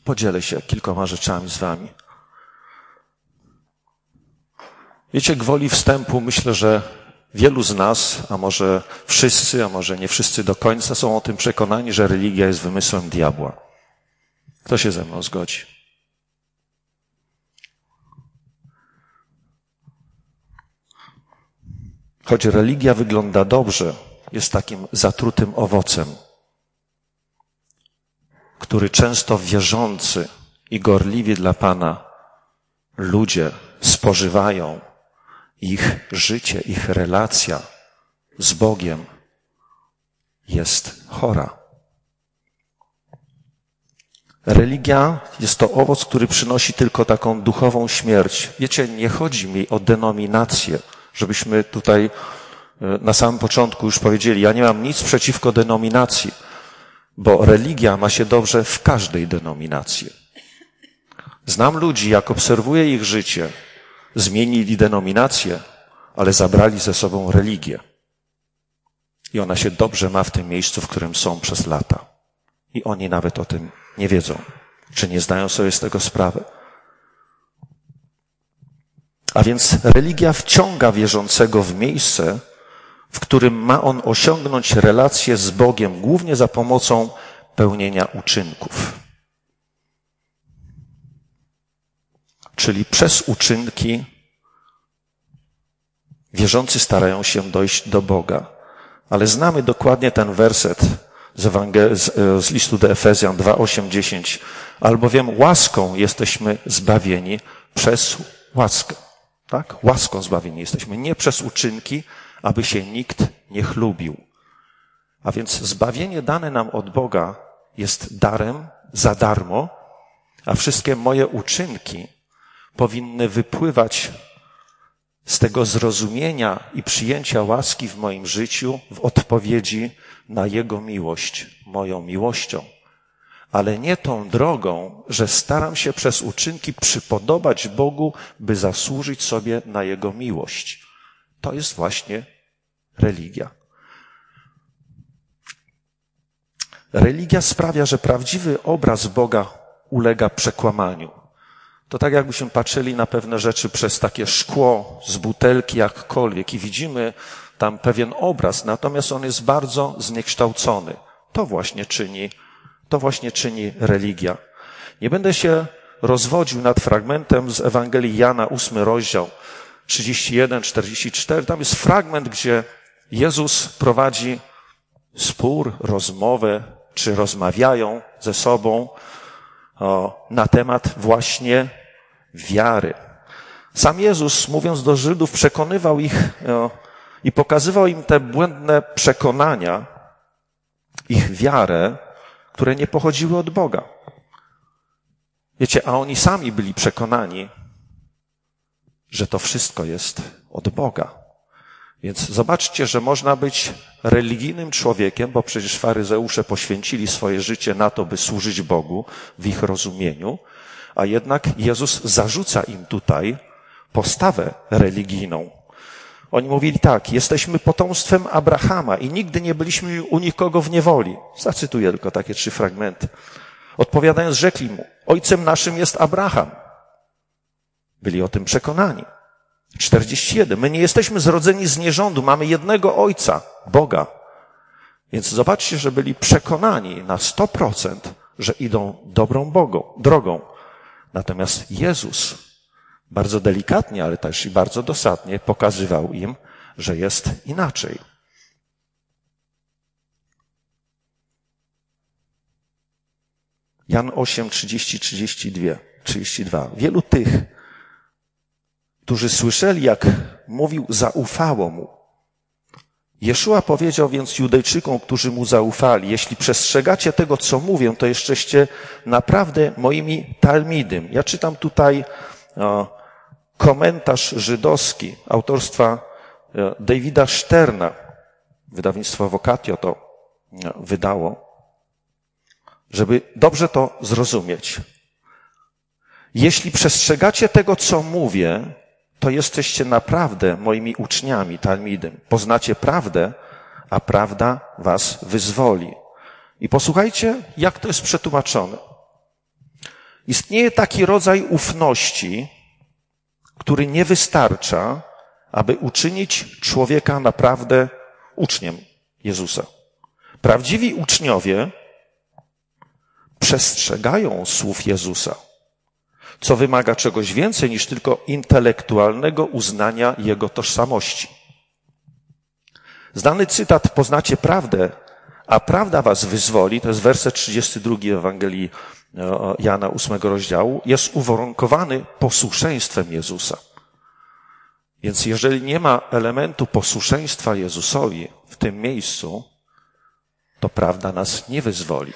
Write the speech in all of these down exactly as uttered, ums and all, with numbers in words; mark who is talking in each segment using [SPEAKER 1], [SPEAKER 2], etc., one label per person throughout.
[SPEAKER 1] podzielę się kilkoma rzeczami z wami. Wiecie, gwoli wstępu myślę, że wielu z nas, a może wszyscy, a może nie wszyscy do końca, są o tym przekonani, że religia jest wymysłem diabła. Kto się ze mną zgodzi? Choć religia wygląda dobrze, jest takim zatrutym owocem, który często wierzący i gorliwi dla Pana ludzie spożywają. Ich życie, ich relacja z Bogiem jest chora. Religia jest to owoc, który przynosi tylko taką duchową śmierć. Wiecie, nie chodzi mi o denominację, żebyśmy tutaj na samym początku już powiedzieli, ja nie mam nic przeciwko denominacji, bo religia ma się dobrze w każdej denominacji. Znam ludzi, jak obserwuję ich życie, zmienili denominację, ale zabrali ze sobą religię. I ona się dobrze ma w tym miejscu, w którym są przez lata. I oni nawet o tym nie wiedzą, czy nie zdają sobie z tego sprawy. A więc religia wciąga wierzącego w miejsce, w którym ma on osiągnąć relację z Bogiem, głównie za pomocą pełnienia uczynków. Czyli przez uczynki wierzący starają się dojść do Boga. Ale znamy dokładnie ten werset z, Ewangel- z, z listu do Efezjan dwa, osiem, dziesięć. Albowiem łaską jesteśmy zbawieni przez łaskę. Tak? Łaską zbawieni jesteśmy, nie przez uczynki, aby się nikt nie chlubił. A więc zbawienie dane nam od Boga jest darem za darmo, a wszystkie moje uczynki powinny wypływać z tego zrozumienia i przyjęcia łaski w moim życiu w odpowiedzi na Jego miłość, moją miłością. Ale nie tą drogą, że staram się przez uczynki przypodobać Bogu, by zasłużyć sobie na Jego miłość. To jest właśnie religia. Religia sprawia, że prawdziwy obraz Boga ulega przekłamaniu. To tak jakbyśmy patrzyli na pewne rzeczy przez takie szkło z butelki jakkolwiek i widzimy tam pewien obraz, natomiast on jest bardzo zniekształcony. To właśnie czyni, to właśnie czyni religia. Nie będę się rozwodził nad fragmentem z Ewangelii Jana, ósmy rozdział, trzydzieści jeden, czterdzieści cztery. Tam jest fragment, gdzie Jezus prowadzi spór, rozmowę, czy rozmawiają ze sobą o, na temat właśnie wiary. Sam Jezus, mówiąc do Żydów, przekonywał ich o, i pokazywał im te błędne przekonania, ich wiarę, które nie pochodziły od Boga. Wiecie, a oni sami byli przekonani, że to wszystko jest od Boga. Więc zobaczcie, że można być religijnym człowiekiem, bo przecież faryzeusze poświęcili swoje życie na to, by służyć Bogu w ich rozumieniu, a jednak Jezus zarzuca im tutaj postawę religijną. Oni mówili tak, jesteśmy potomstwem Abrahama i nigdy nie byliśmy u nikogo w niewoli. Zacytuję tylko takie trzy fragmenty. Odpowiadając, rzekli mu, ojcem naszym jest Abraham. Byli o tym przekonani. czterdzieści jeden. My nie jesteśmy zrodzeni z nierządu, mamy jednego Ojca, Boga. Więc zobaczcie, że byli przekonani na sto procent, że idą dobrą Bogą, drogą. Natomiast Jezus bardzo delikatnie, ale też i bardzo dosadnie pokazywał im, że jest inaczej. Jan osiem, trzydzieści, trzydzieści dwa. Wielu tych, którzy słyszeli, jak mówił, zaufało mu. Jeszua powiedział więc Judejczykom, którzy mu zaufali, jeśli przestrzegacie tego, co mówię, to jeszczeście naprawdę moimi talmidim. Ja czytam tutaj o, komentarz żydowski autorstwa Davida Szterna. Wydawnictwo Vocatio to wydało, żeby dobrze to zrozumieć. Jeśli przestrzegacie tego, co mówię, to jesteście naprawdę moimi uczniami, talmidem. Poznacie prawdę, a prawda was wyzwoli. I posłuchajcie, jak to jest przetłumaczone. Istnieje taki rodzaj ufności, który nie wystarcza, aby uczynić człowieka naprawdę uczniem Jezusa. Prawdziwi uczniowie przestrzegają słów Jezusa, co wymaga czegoś więcej niż tylko intelektualnego uznania Jego tożsamości. Znany cytat "Poznacie prawdę, a prawda was wyzwoli", to jest werset trzydziesty drugi Ewangelii Jana ósmego rozdziału, jest uwarunkowany posłuszeństwem Jezusa. Więc jeżeli nie ma elementu posłuszeństwa Jezusowi w tym miejscu, to prawda nas nie wyzwoli.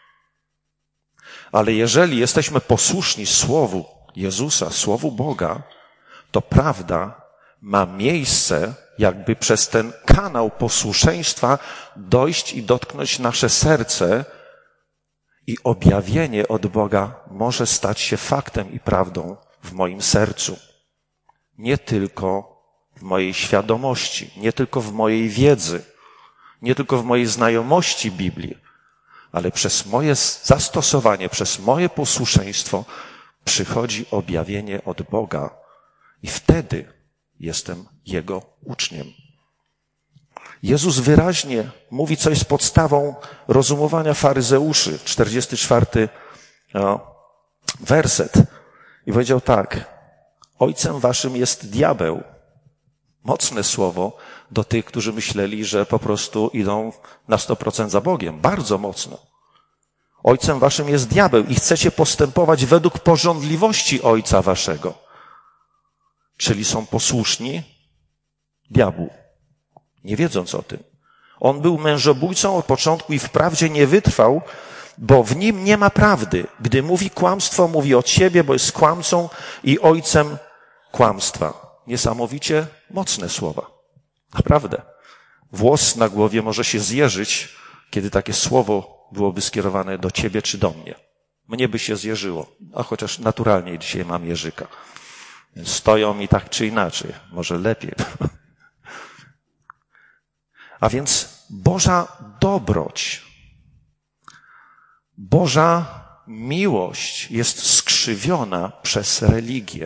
[SPEAKER 1] Ale jeżeli jesteśmy posłuszni Słowu Jezusa, Słowu Boga, to prawda ma miejsce jakby przez ten kanał posłuszeństwa dojść i dotknąć nasze serce i objawienie od Boga może stać się faktem i prawdą w moim sercu. Nie tylko w mojej świadomości, nie tylko w mojej wiedzy, nie tylko w mojej znajomości Biblii, ale przez moje zastosowanie, przez moje posłuszeństwo przychodzi objawienie od Boga i wtedy jestem Jego uczniem. Jezus wyraźnie mówi, co jest podstawą rozumowania faryzeuszy. czterdziesty czwarty werset. I powiedział tak: ojcem waszym jest diabeł. Mocne słowo do tych, którzy myśleli, że po prostu idą na sto procent za Bogiem. Bardzo mocno. Ojcem waszym jest diabeł i chcecie postępować według pożądliwości ojca waszego. Czyli są posłuszni diabłu, nie wiedząc o tym. On był mężobójcą od początku i wprawdzie nie wytrwał, bo w nim nie ma prawdy. Gdy mówi kłamstwo, mówi od siebie, bo jest kłamcą i ojcem kłamstwa. Niesamowicie mocne słowa. Naprawdę. Włos na głowie może się zjeżyć, kiedy takie słowo byłoby skierowane do ciebie czy do mnie. Mnie by się zjeżyło, a chociaż naturalnie dzisiaj mam jeżyka. Więc stoją mi tak czy inaczej, może lepiej. A więc Boża dobroć, Boża miłość jest skrzywiona przez religię.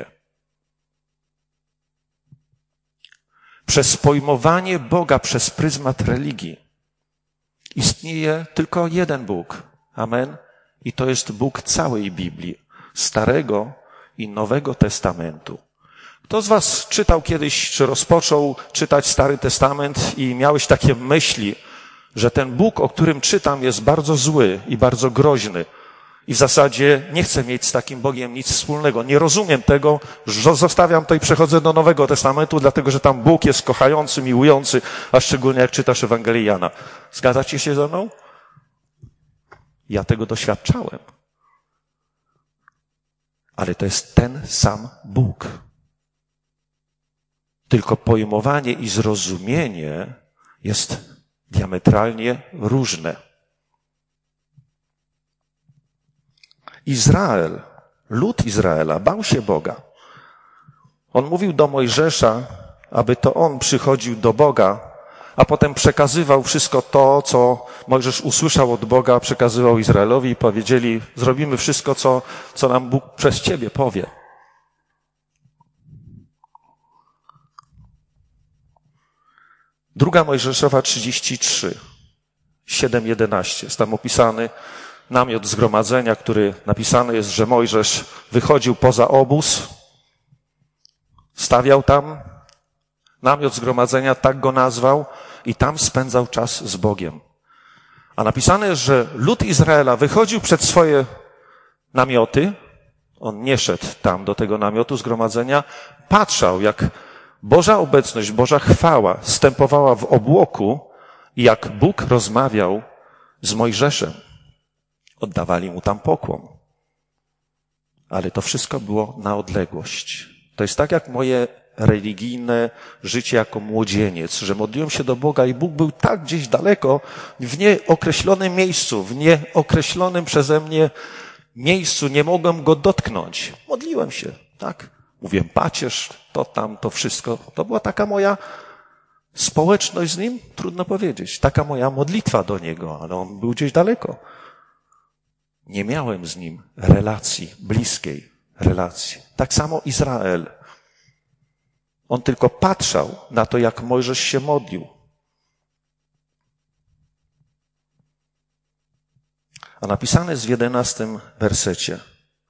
[SPEAKER 1] Przez pojmowanie Boga przez pryzmat religii. Istnieje tylko jeden Bóg. Amen. I to jest Bóg całej Biblii, Starego i Nowego Testamentu. Kto z was czytał kiedyś, czy rozpoczął czytać Stary Testament i miałeś takie myśli, że ten Bóg, o którym czytam, jest bardzo zły i bardzo groźny i w zasadzie nie chcę mieć z takim Bogiem nic wspólnego. Nie rozumiem tego, że zostawiam to i przechodzę do Nowego Testamentu, dlatego że tam Bóg jest kochający, miłujący, a szczególnie jak czytasz Ewangelię Jana. Zgadzacie się ze mną? Ja tego doświadczałem. Ale to jest ten sam Bóg. Tylko pojmowanie i zrozumienie jest diametralnie różne. Izrael, lud Izraela bał się Boga. On mówił do Mojżesza, aby to on przychodził do Boga, a potem przekazywał wszystko to, co Mojżesz usłyszał od Boga, przekazywał Izraelowi i powiedzieli: zrobimy wszystko, co, co nam Bóg przez ciebie powie. Druga Mojżeszowa trzydzieści trzy, siedem jedenaście. Jest tam opisany namiot zgromadzenia, który napisane jest, że Mojżesz wychodził poza obóz, stawiał tam namiot zgromadzenia, tak go nazwał, i tam spędzał czas z Bogiem. A napisane jest, że lud Izraela wychodził przed swoje namioty, on nie szedł tam do tego namiotu zgromadzenia, patrzał, jak Boża obecność, Boża chwała stępowała w obłoku i jak Bóg rozmawiał z Mojżeszem. Oddawali mu tam pokłon. Ale to wszystko było na odległość. To jest tak jak moje religijne życie jako młodzieniec, że modliłem się do Boga i Bóg był tak gdzieś daleko, w nieokreślonym miejscu, w nieokreślonym przeze mnie miejscu, nie mogłem go dotknąć. Modliłem się, tak? Mówiłem: pacierz, to tam, to wszystko. To była taka moja społeczność z Nim, trudno powiedzieć. Taka moja modlitwa do Niego, ale On był gdzieś daleko. Nie miałem z nim relacji, bliskiej relacji. Tak samo Izrael. On tylko patrzał na to, jak Mojżesz się modlił. A napisane jest w jedenastym wersecie.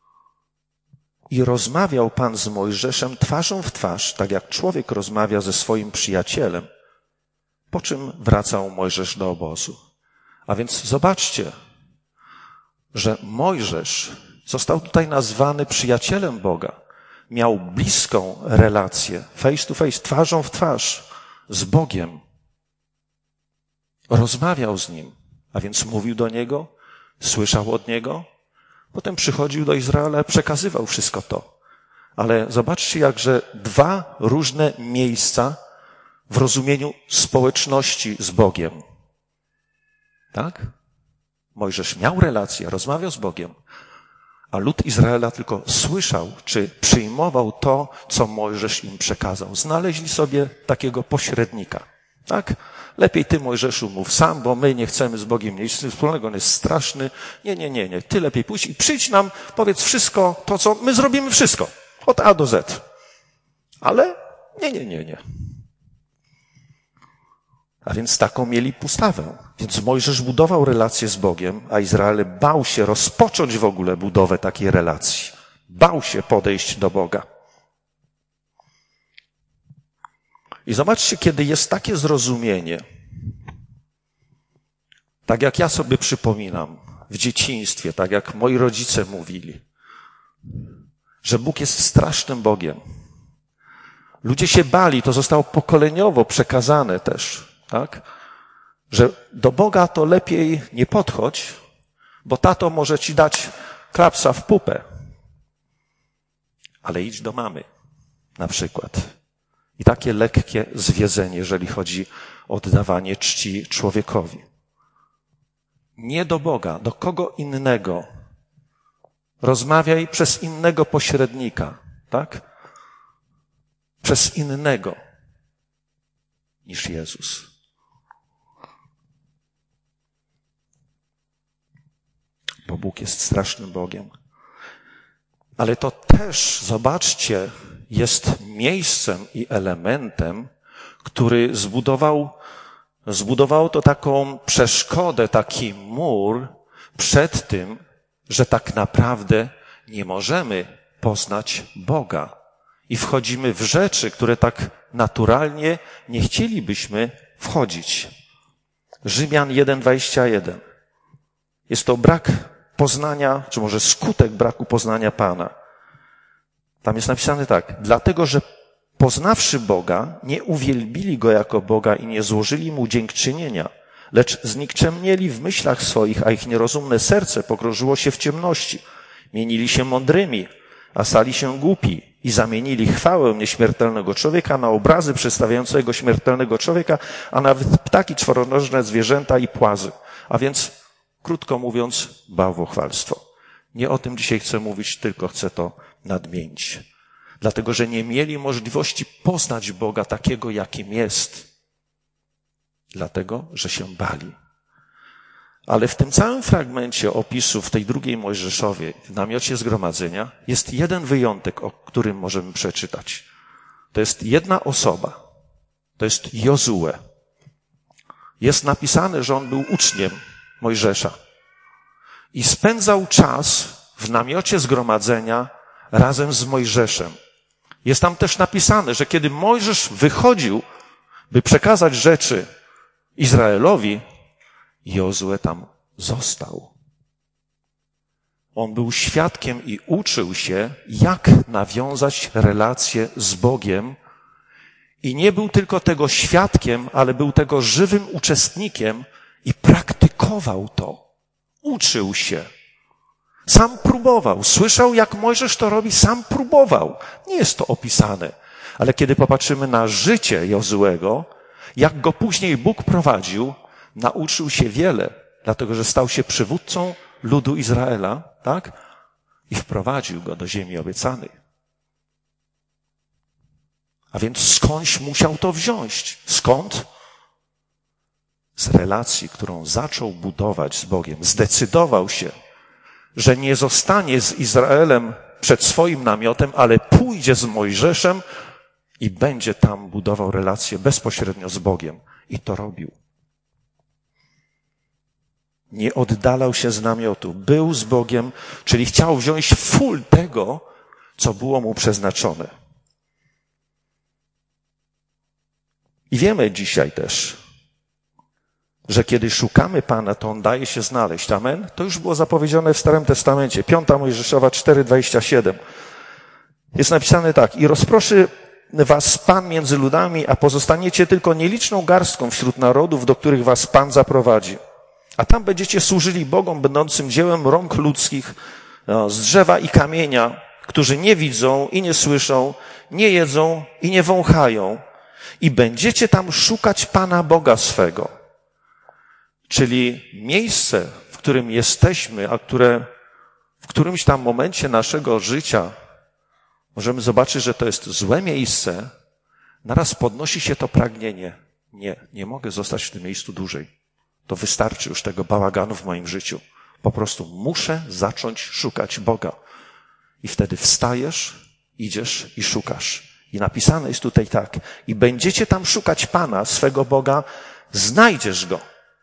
[SPEAKER 1] I rozmawiał Pan z Mojżeszem twarzą w twarz, tak jak człowiek rozmawia ze swoim przyjacielem. Po czym wracał Mojżesz do obozu. A więc zobaczcie, że Mojżesz został tutaj nazwany przyjacielem Boga. Miał bliską relację, face to face, twarzą w twarz z Bogiem. Rozmawiał z Nim, a więc mówił do Niego, słyszał od Niego. Potem przychodził do Izraela, przekazywał wszystko to. Ale zobaczcie, jakże dwa różne miejsca w rozumieniu społeczności z Bogiem. Tak? Mojżesz miał relację, rozmawiał z Bogiem, a lud Izraela tylko słyszał, czy przyjmował to, co Mojżesz im przekazał. Znaleźli sobie takiego pośrednika. Tak? Lepiej ty, Mojżeszu, mów sam, bo my nie chcemy z Bogiem mieć nic wspólnego, on jest straszny. Nie, nie, nie, nie. Ty lepiej pójdź i przyjdź nam, powiedz wszystko to, co my zrobimy wszystko. Od A do Z. Ale nie, nie, nie, nie. A więc taką mieli postawę. Więc Mojżesz budował relacje z Bogiem, a Izrael bał się rozpocząć w ogóle budowę takiej relacji. Bał się podejść do Boga. I zobaczcie, kiedy jest takie zrozumienie, tak jak ja sobie przypominam w dzieciństwie, tak jak moi rodzice mówili, że Bóg jest strasznym Bogiem. Ludzie się bali, to zostało pokoleniowo przekazane też, tak? Że do Boga to lepiej nie podchodź, bo tato może ci dać klapsa w pupę. Ale idź do mamy, na przykład. I takie lekkie zwiedzenie, jeżeli chodzi o oddawanie czci człowiekowi. Nie do Boga, do kogo innego. Rozmawiaj przez innego pośrednika, tak? Przez innego niż Jezus. Bo Bóg jest strasznym Bogiem. Ale to też, zobaczcie, jest miejscem i elementem, który zbudował, zbudował to taką przeszkodę, taki mur przed tym, że tak naprawdę nie możemy poznać Boga. I wchodzimy w rzeczy, które tak naturalnie nie chcielibyśmy wchodzić. Rzymian jeden, dwadzieścia jeden. Jest to brak poznania, czy może skutek braku poznania Pana. Tam jest napisane tak. Dlatego, że poznawszy Boga, nie uwielbili Go jako Boga i nie złożyli Mu dziękczynienia, lecz znikczemnieli w myślach swoich, a ich nierozumne serce pogrążyło się w ciemności. Mienili się mądrymi, a stali się głupi i zamienili chwałę nieśmiertelnego człowieka na obrazy przedstawiającego śmiertelnego człowieka, a nawet ptaki, czworonożne zwierzęta i płazy. A więc, krótko mówiąc, bałwochwalstwo. Nie o tym dzisiaj chcę mówić, tylko chcę to nadmienić. Dlatego, że nie mieli możliwości poznać Boga takiego, jakim jest. Dlatego, że się bali. Ale w tym całym fragmencie opisu, w tej drugiej Mojżeszowie, w namiocie zgromadzenia, jest jeden wyjątek, o którym możemy przeczytać. To jest jedna osoba. To jest Jozue. Jest napisane, że on był uczniem Mojżesza. I spędzał czas w namiocie zgromadzenia razem z Mojżeszem. Jest tam też napisane, że kiedy Mojżesz wychodził, by przekazać rzeczy Izraelowi, Jozue tam został. On był świadkiem i uczył się, jak nawiązać relacje z Bogiem. I nie był tylko tego świadkiem, ale był tego żywym uczestnikiem i praktykował to. Uczył się. Sam próbował. Słyszał, jak Mojżesz to robi, sam próbował. Nie jest to opisane. Ale kiedy popatrzymy na życie Jozuego, jak go później Bóg prowadził, nauczył się wiele, dlatego że stał się przywódcą ludu Izraela, tak? I wprowadził go do ziemi obiecanej. A więc skądś musiał to wziąć? Skąd? Z relacji, którą zaczął budować z Bogiem. Zdecydował się. że nie zostanie z Izraelem przed swoim namiotem, ale pójdzie z Mojżeszem i będzie tam budował relacje bezpośrednio z Bogiem. I to robił. Nie oddalał się z namiotu. Był z Bogiem, czyli chciał wziąć full tego, co było mu przeznaczone. I wiemy dzisiaj też, że kiedy szukamy Pana, to On daje się znaleźć. Amen? To już było zapowiedziane w Starym Testamencie. Piąta Mojżeszowa cztery, dwadzieścia siedem. Jest napisane tak. I rozproszy was Pan między ludami, a pozostaniecie tylko nieliczną garstką wśród narodów, do których was Pan zaprowadzi. A tam będziecie służyli Bogom, będącym dziełem rąk ludzkich, no, z drzewa i kamienia, którzy nie widzą i nie słyszą, nie jedzą i nie wąchają. I będziecie tam szukać Pana Boga swego. Czyli miejsce, w którym jesteśmy, a które w którymś tam momencie naszego życia możemy zobaczyć, że to jest złe miejsce, naraz podnosi się to pragnienie. Nie, nie mogę zostać w tym miejscu dłużej. To wystarczy już tego bałaganu w moim życiu. Po prostu muszę zacząć szukać Boga. I wtedy wstajesz, idziesz i szukasz. I napisane jest tutaj tak. I będziecie tam szukać Pana, swego Boga, znajdziesz Go.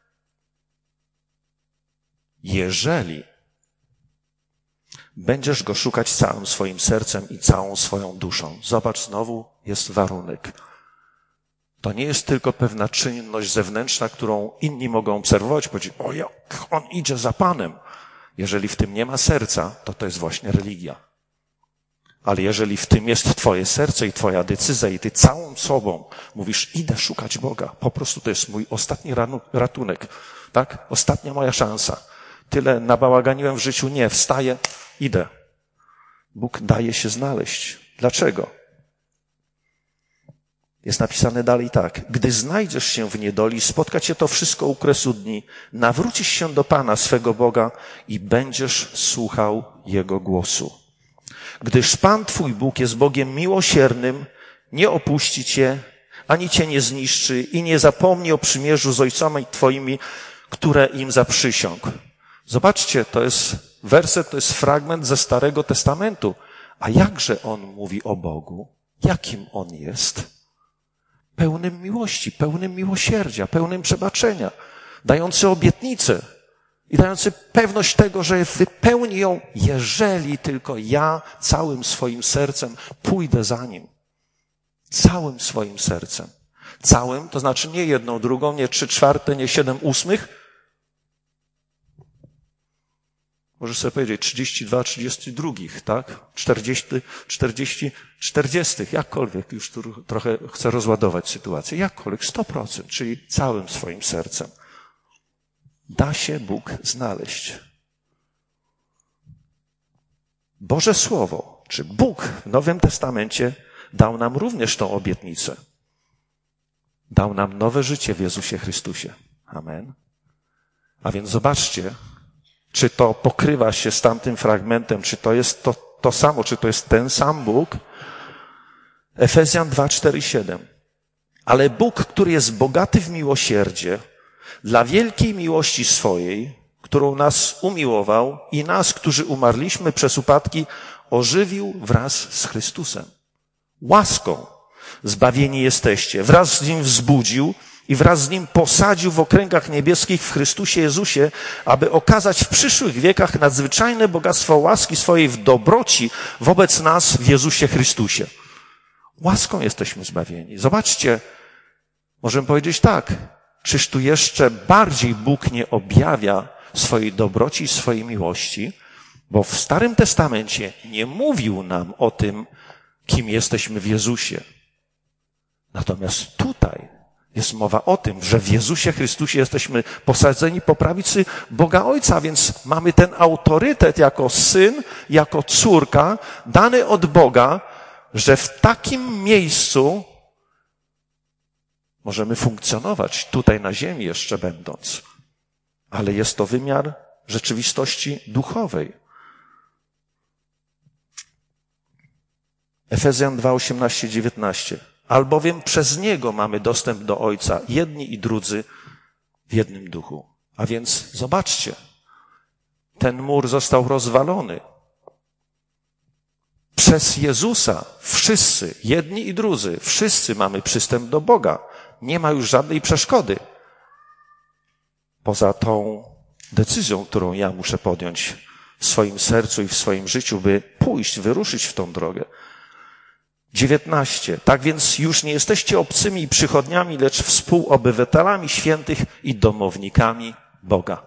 [SPEAKER 1] Jeżeli będziesz Go szukać całym swoim sercem i całą swoją duszą. Zobacz, znowu jest warunek. To nie jest tylko pewna czynność zewnętrzna, którą inni mogą obserwować, powiedzieć, o jak on idzie za Panem. Jeżeli w tym nie ma serca, to to jest właśnie religia. Ale jeżeli w tym jest twoje serce i twoja decyzja i ty całą sobą mówisz, idę szukać Boga, po prostu to jest mój ostatni ratunek, tak? Ostatnia moja szansa. Tyle nabałaganiłem w życiu, nie, wstaję, idę. Bóg daje się znaleźć. Dlaczego? Jest napisane dalej tak. Gdy znajdziesz się w niedoli, spotka cię to wszystko u kresu dni, nawrócisz się do Pana, swego Boga i będziesz słuchał Jego głosu. Gdyż Pan twój Bóg jest Bogiem miłosiernym, nie opuści cię, ani cię nie zniszczy i nie zapomni o przymierzu z ojcami twoimi, które im zaprzysiągł. Zobaczcie, to jest werset, to jest fragment ze Starego Testamentu. A jakże on mówi o Bogu? Jakim on jest? Pełnym miłości, pełnym miłosierdzia, pełnym przebaczenia, dający obietnicę i dający pewność tego, że wypełni ją, jeżeli tylko ja całym swoim sercem pójdę za Nim. Całym swoim sercem. Całym, to znaczy nie jedną, drugą, nie trzy czwarte, nie siedem ósmych. Możesz sobie powiedzieć trzydzieści dwa, trzydzieści drugich, tak? czterdzieści, czterdzieści, czterdziestych, jakkolwiek, już tu trochę chcę rozładować sytuację, jakkolwiek, sto procent, czyli całym swoim sercem. Da się Bóg znaleźć. Boże Słowo, czy Bóg w Nowym Testamencie dał nam również tą obietnicę. Dał nam nowe życie w Jezusie Chrystusie. Amen. A więc zobaczcie, czy to pokrywa się z tamtym fragmentem, czy to jest to, to samo, czy to jest ten sam Bóg. Efezjan dwa, cztery, siedem. Ale Bóg, który jest bogaty w miłosierdzie, dla wielkiej miłości swojej, którą nas umiłował i nas, którzy umarliśmy przez upadki, ożywił wraz z Chrystusem. Łaską zbawieni jesteście. Wraz z Nim wzbudził i wraz z Nim posadził w okręgach niebieskich w Chrystusie Jezusie, aby okazać w przyszłych wiekach nadzwyczajne bogactwo łaski swojej w dobroci wobec nas w Jezusie Chrystusie. Łaską jesteśmy zbawieni. Zobaczcie, możemy powiedzieć tak, czyż tu jeszcze bardziej Bóg nie objawia swojej dobroci i swojej miłości, bo w Starym Testamencie nie mówił nam o tym, kim jesteśmy w Jezusie. Natomiast tutaj jest mowa o tym, że w Jezusie Chrystusie jesteśmy posadzeni po prawicy Boga Ojca, więc mamy ten autorytet jako syn, jako córka, dany od Boga, że w takim miejscu możemy funkcjonować, tutaj na ziemi jeszcze będąc. Ale jest to wymiar rzeczywistości duchowej. Efezjan dwa, osiemnaście, dziewiętnaście. Albowiem przez Niego mamy dostęp do Ojca, jedni i drudzy w jednym duchu. A więc zobaczcie, ten mur został rozwalony. Przez Jezusa wszyscy, jedni i drudzy, wszyscy mamy przystęp do Boga. Nie ma już żadnej przeszkody. Poza tą decyzją, którą ja muszę podjąć w swoim sercu i w swoim życiu, by pójść, wyruszyć w tą drogę. dziewiętnaście. Tak więc już nie jesteście obcymi i przychodniami, lecz współobywatelami świętych i domownikami Boga.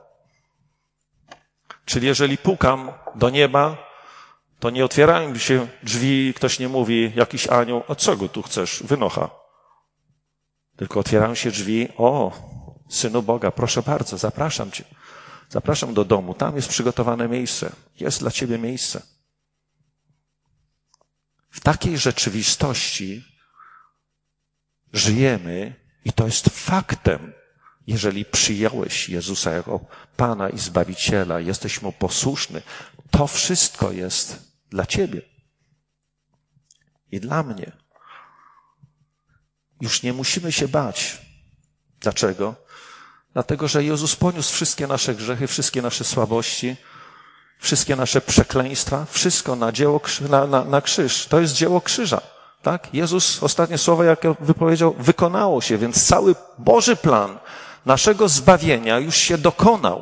[SPEAKER 1] Czyli jeżeli pukam do nieba, to nie otwierają mi się drzwi, ktoś nie mówi, jakiś anioł, a co go tu chcesz? Wynocha. Tylko otwierają się drzwi, o, Synu Boga, proszę bardzo, zapraszam Cię. Zapraszam do domu, tam jest przygotowane miejsce. Jest dla Ciebie miejsce. W takiej rzeczywistości żyjemy i to jest faktem. Jeżeli przyjąłeś Jezusa jako Pana i Zbawiciela, jesteś Mu posłuszny, to wszystko jest dla Ciebie i dla mnie. Już nie musimy się bać. Dlaczego? Dlatego, że Jezus poniósł wszystkie nasze grzechy, wszystkie nasze słabości, wszystkie nasze przekleństwa, wszystko na dzieło, na, na, na krzyż. To jest dzieło krzyża. Tak? Jezus, ostatnie słowa, jak wypowiedział, wykonało się, więc cały Boży plan naszego zbawienia już się dokonał.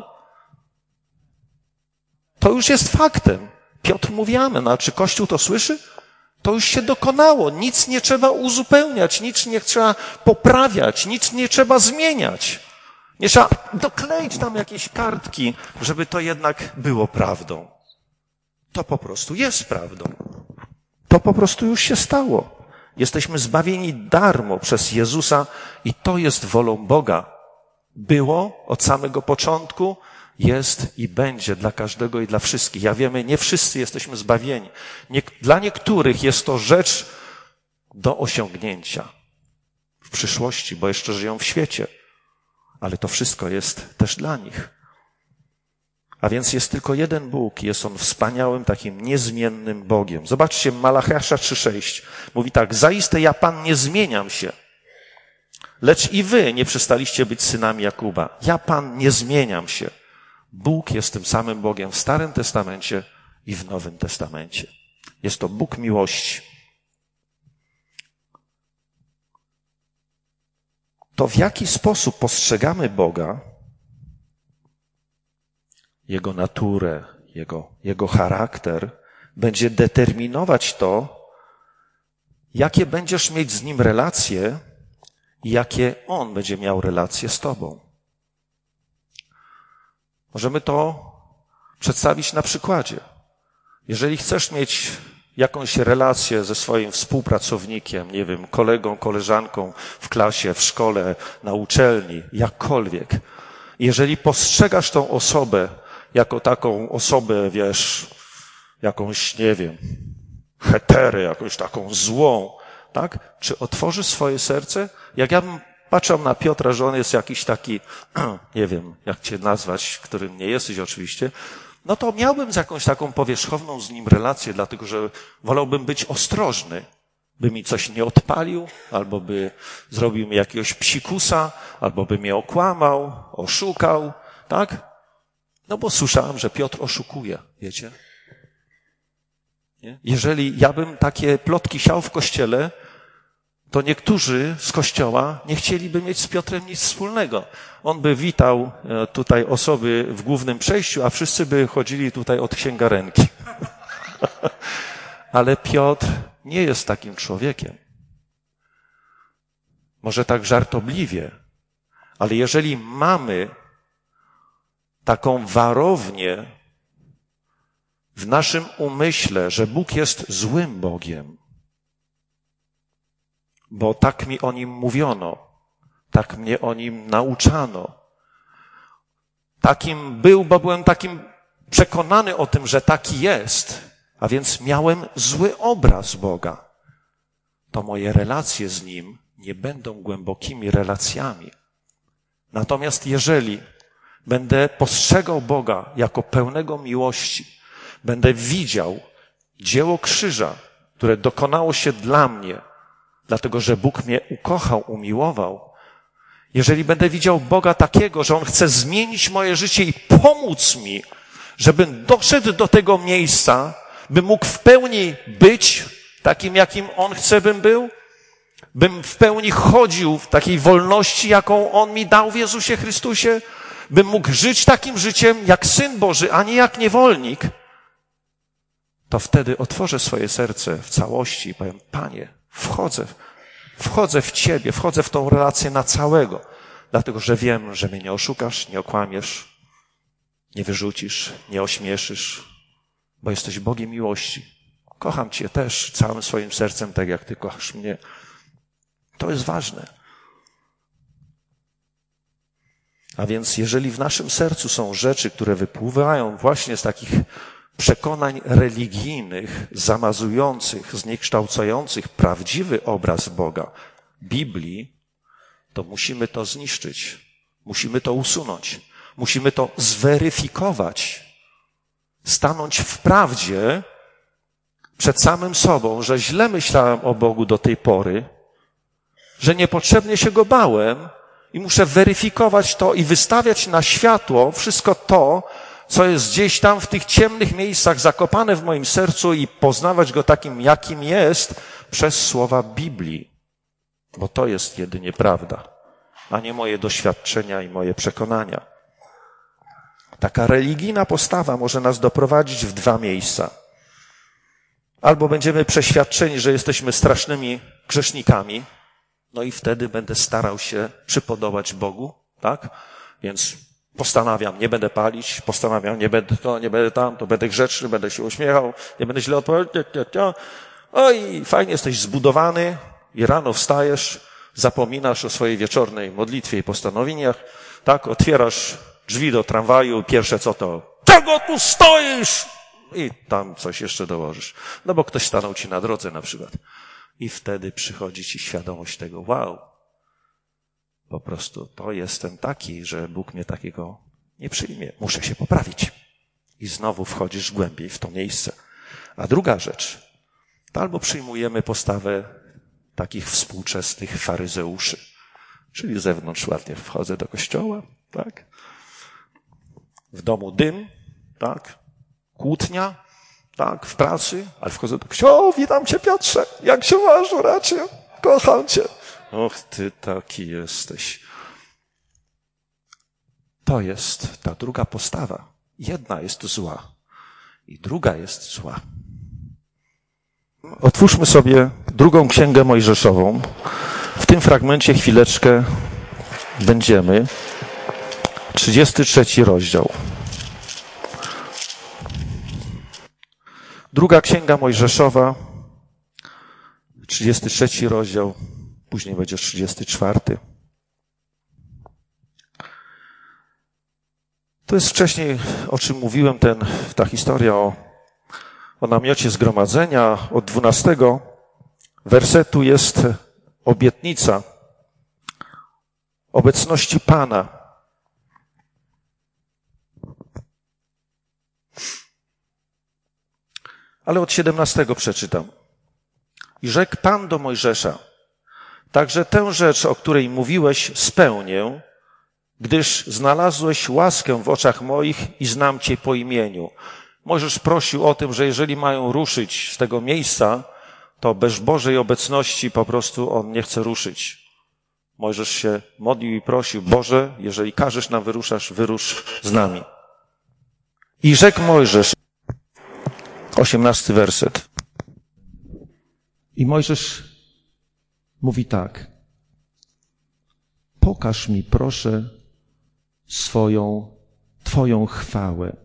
[SPEAKER 1] To już jest faktem. Piotr mówi amen, a czy Kościół to słyszy? To już się dokonało. Nic nie trzeba uzupełniać, nic nie trzeba poprawiać, nic nie trzeba zmieniać. Nie trzeba dokleić tam jakieś kartki, żeby to jednak było prawdą. To po prostu jest prawdą. To po prostu już się stało. Jesteśmy zbawieni darmo przez Jezusa i to jest wolą Boga. Było od samego początku, jest i będzie dla każdego i dla wszystkich. Ja wiemy, nie wszyscy jesteśmy zbawieni. Nie, dla niektórych jest to rzecz do osiągnięcia w przyszłości, bo jeszcze żyją w świecie. Ale to wszystko jest też dla nich. A więc jest tylko jeden Bóg, jest On wspaniałym, takim niezmiennym Bogiem. Zobaczcie, Malachiasza trzy sześć mówi tak, zaiste ja Pan nie zmieniam się, lecz i wy nie przestaliście być synami Jakuba. Ja Pan nie zmieniam się. Bóg jest tym samym Bogiem w Starym Testamencie i w Nowym Testamencie. Jest to Bóg miłości. To w jaki sposób postrzegamy Boga, Jego naturę, Jego, Jego charakter, będzie determinować to, jakie będziesz mieć z Nim relacje i jakie On będzie miał relacje z Tobą. Możemy to przedstawić na przykładzie. Jeżeli chcesz mieć jakąś relację ze swoim współpracownikiem, nie wiem, kolegą, koleżanką w klasie, w szkole, na uczelni, jakkolwiek. Jeżeli postrzegasz tą osobę jako taką osobę, wiesz, jakąś, nie wiem, heterę, jakąś taką złą, tak? Czy otworzysz swoje serce? Jak ja bym patrzył na Piotra, że on jest jakiś taki, nie wiem, jak cię nazwać, którym nie jesteś oczywiście, no to miałbym z jakąś taką powierzchowną z nim relację, dlatego że wolałbym być ostrożny, by mi coś nie odpalił, albo by zrobił mi jakiegoś psikusa, albo by mnie okłamał, oszukał, tak? No bo słyszałem, że Piotr oszukuje, wiecie? Nie? Jeżeli ja bym takie plotki siał w kościele, to niektórzy z kościoła nie chcieliby mieć z Piotrem nic wspólnego. On by witał tutaj osoby w głównym przejściu, a wszyscy by chodzili tutaj od księgarenki. Ale Piotr nie jest takim człowiekiem. Może tak żartobliwie, ale jeżeli mamy taką warownię w naszym umyśle, że Bóg jest złym Bogiem, bo tak mi o Nim mówiono, tak mnie o Nim nauczano. Takim był, bo byłem takim przekonany o tym, że taki jest, a więc miałem zły obraz Boga. To moje relacje z Nim nie będą głębokimi relacjami. Natomiast jeżeli będę postrzegał Boga jako pełnego miłości, będę widział dzieło krzyża, które dokonało się dla mnie, dlatego że Bóg mnie ukochał, umiłował. Jeżeli będę widział Boga takiego, że On chce zmienić moje życie i pomóc mi Żebym doszedł do tego miejsca, bym mógł w pełni być takim, jakim On chce, bym był, bym w pełni chodził w takiej wolności, jaką On mi dał w Jezusie Chrystusie, bym mógł żyć takim życiem jak Syn Boży, a nie jak niewolnik, to wtedy otworzę swoje serce w całości i powiem, Panie, wchodzę, wchodzę w Ciebie, wchodzę w tą relację na całego, dlatego że wiem, że mnie nie oszukasz, nie okłamiesz, nie wyrzucisz, nie ośmieszysz, bo jesteś Bogiem miłości. Kocham Cię też całym swoim sercem, tak jak Ty kochasz mnie. To jest ważne. A więc jeżeli w naszym sercu są rzeczy, które wypływają właśnie z takich przekonań religijnych, zamazujących, zniekształcających prawdziwy obraz Boga, Biblii, to musimy to zniszczyć. Musimy to usunąć. Musimy to zweryfikować. Stanąć w prawdzie przed samym sobą, że źle myślałem o Bogu do tej pory, że niepotrzebnie się Go bałem i muszę weryfikować to i wystawiać na światło wszystko to, co jest gdzieś tam w tych ciemnych miejscach zakopane w moim sercu i poznawać Go takim, jakim jest przez słowa Biblii. Bo to jest jedynie prawda, a nie moje doświadczenia i moje przekonania. Taka religijna postawa może nas doprowadzić w dwa miejsca. Albo będziemy przeświadczeni, że jesteśmy strasznymi grzesznikami, no i wtedy będę starał się przypodobać Bogu, tak? Więc postanawiam, nie będę palić, postanawiam, nie będę to, nie będę tam, to będę grzeczny, będę się uśmiechał, nie będę źle odpowiadał. Oj, fajnie, jesteś zbudowany i rano wstajesz, zapominasz o swojej wieczornej modlitwie i postanowieniach, tak? Otwierasz drzwi do tramwaju, pierwsze co to, czego tu stoisz? I tam coś jeszcze dołożysz. No bo ktoś stanął ci na drodze na przykład. I wtedy przychodzi ci świadomość tego, wow, po prostu to jestem taki, że Bóg mnie takiego nie przyjmie. Muszę się poprawić. I znowu wchodzisz głębiej w to miejsce. A druga rzecz, to albo przyjmujemy postawę takich współczesnych faryzeuszy, czyli z zewnątrz ładnie wchodzę do kościoła, tak? W domu dym, tak? Kłótnia, tak? W pracy, ale wchodzę do kościoła, o, witam Cię Piotrze, jak się masz, racie? Kocham Cię. Och, Ty taki jesteś. To jest ta druga postawa. Jedna jest zła i druga jest zła. Otwórzmy sobie drugą księgę Mojżeszową. W tym fragmencie chwileczkę będziemy. trzydziesty trzeci rozdział. Druga księga Mojżeszowa, trzydziesty trzeci rozdział, później będzie trzydziesty czwarty. To jest wcześniej, o czym mówiłem, ten, ta historia o, o namiocie zgromadzenia. Od dwunastego wersetu jest obietnica obecności Pana. Ale od siedemnastego przeczytam. I rzekł Pan do Mojżesza, także tę rzecz, o której mówiłeś, spełnię, gdyż znalazłeś łaskę w oczach moich i znam Cię po imieniu. Mojżesz prosił o tym, że jeżeli mają ruszyć z tego miejsca, to bez Bożej obecności po prostu on nie chce ruszyć. Mojżesz się modlił i prosił, Boże, jeżeli każesz nam wyruszasz, wyrusz z nami. I rzekł Mojżesz, osiemnasty werset. I Mojżesz mówi tak. Pokaż mi, proszę, swoją, Twoją chwałę.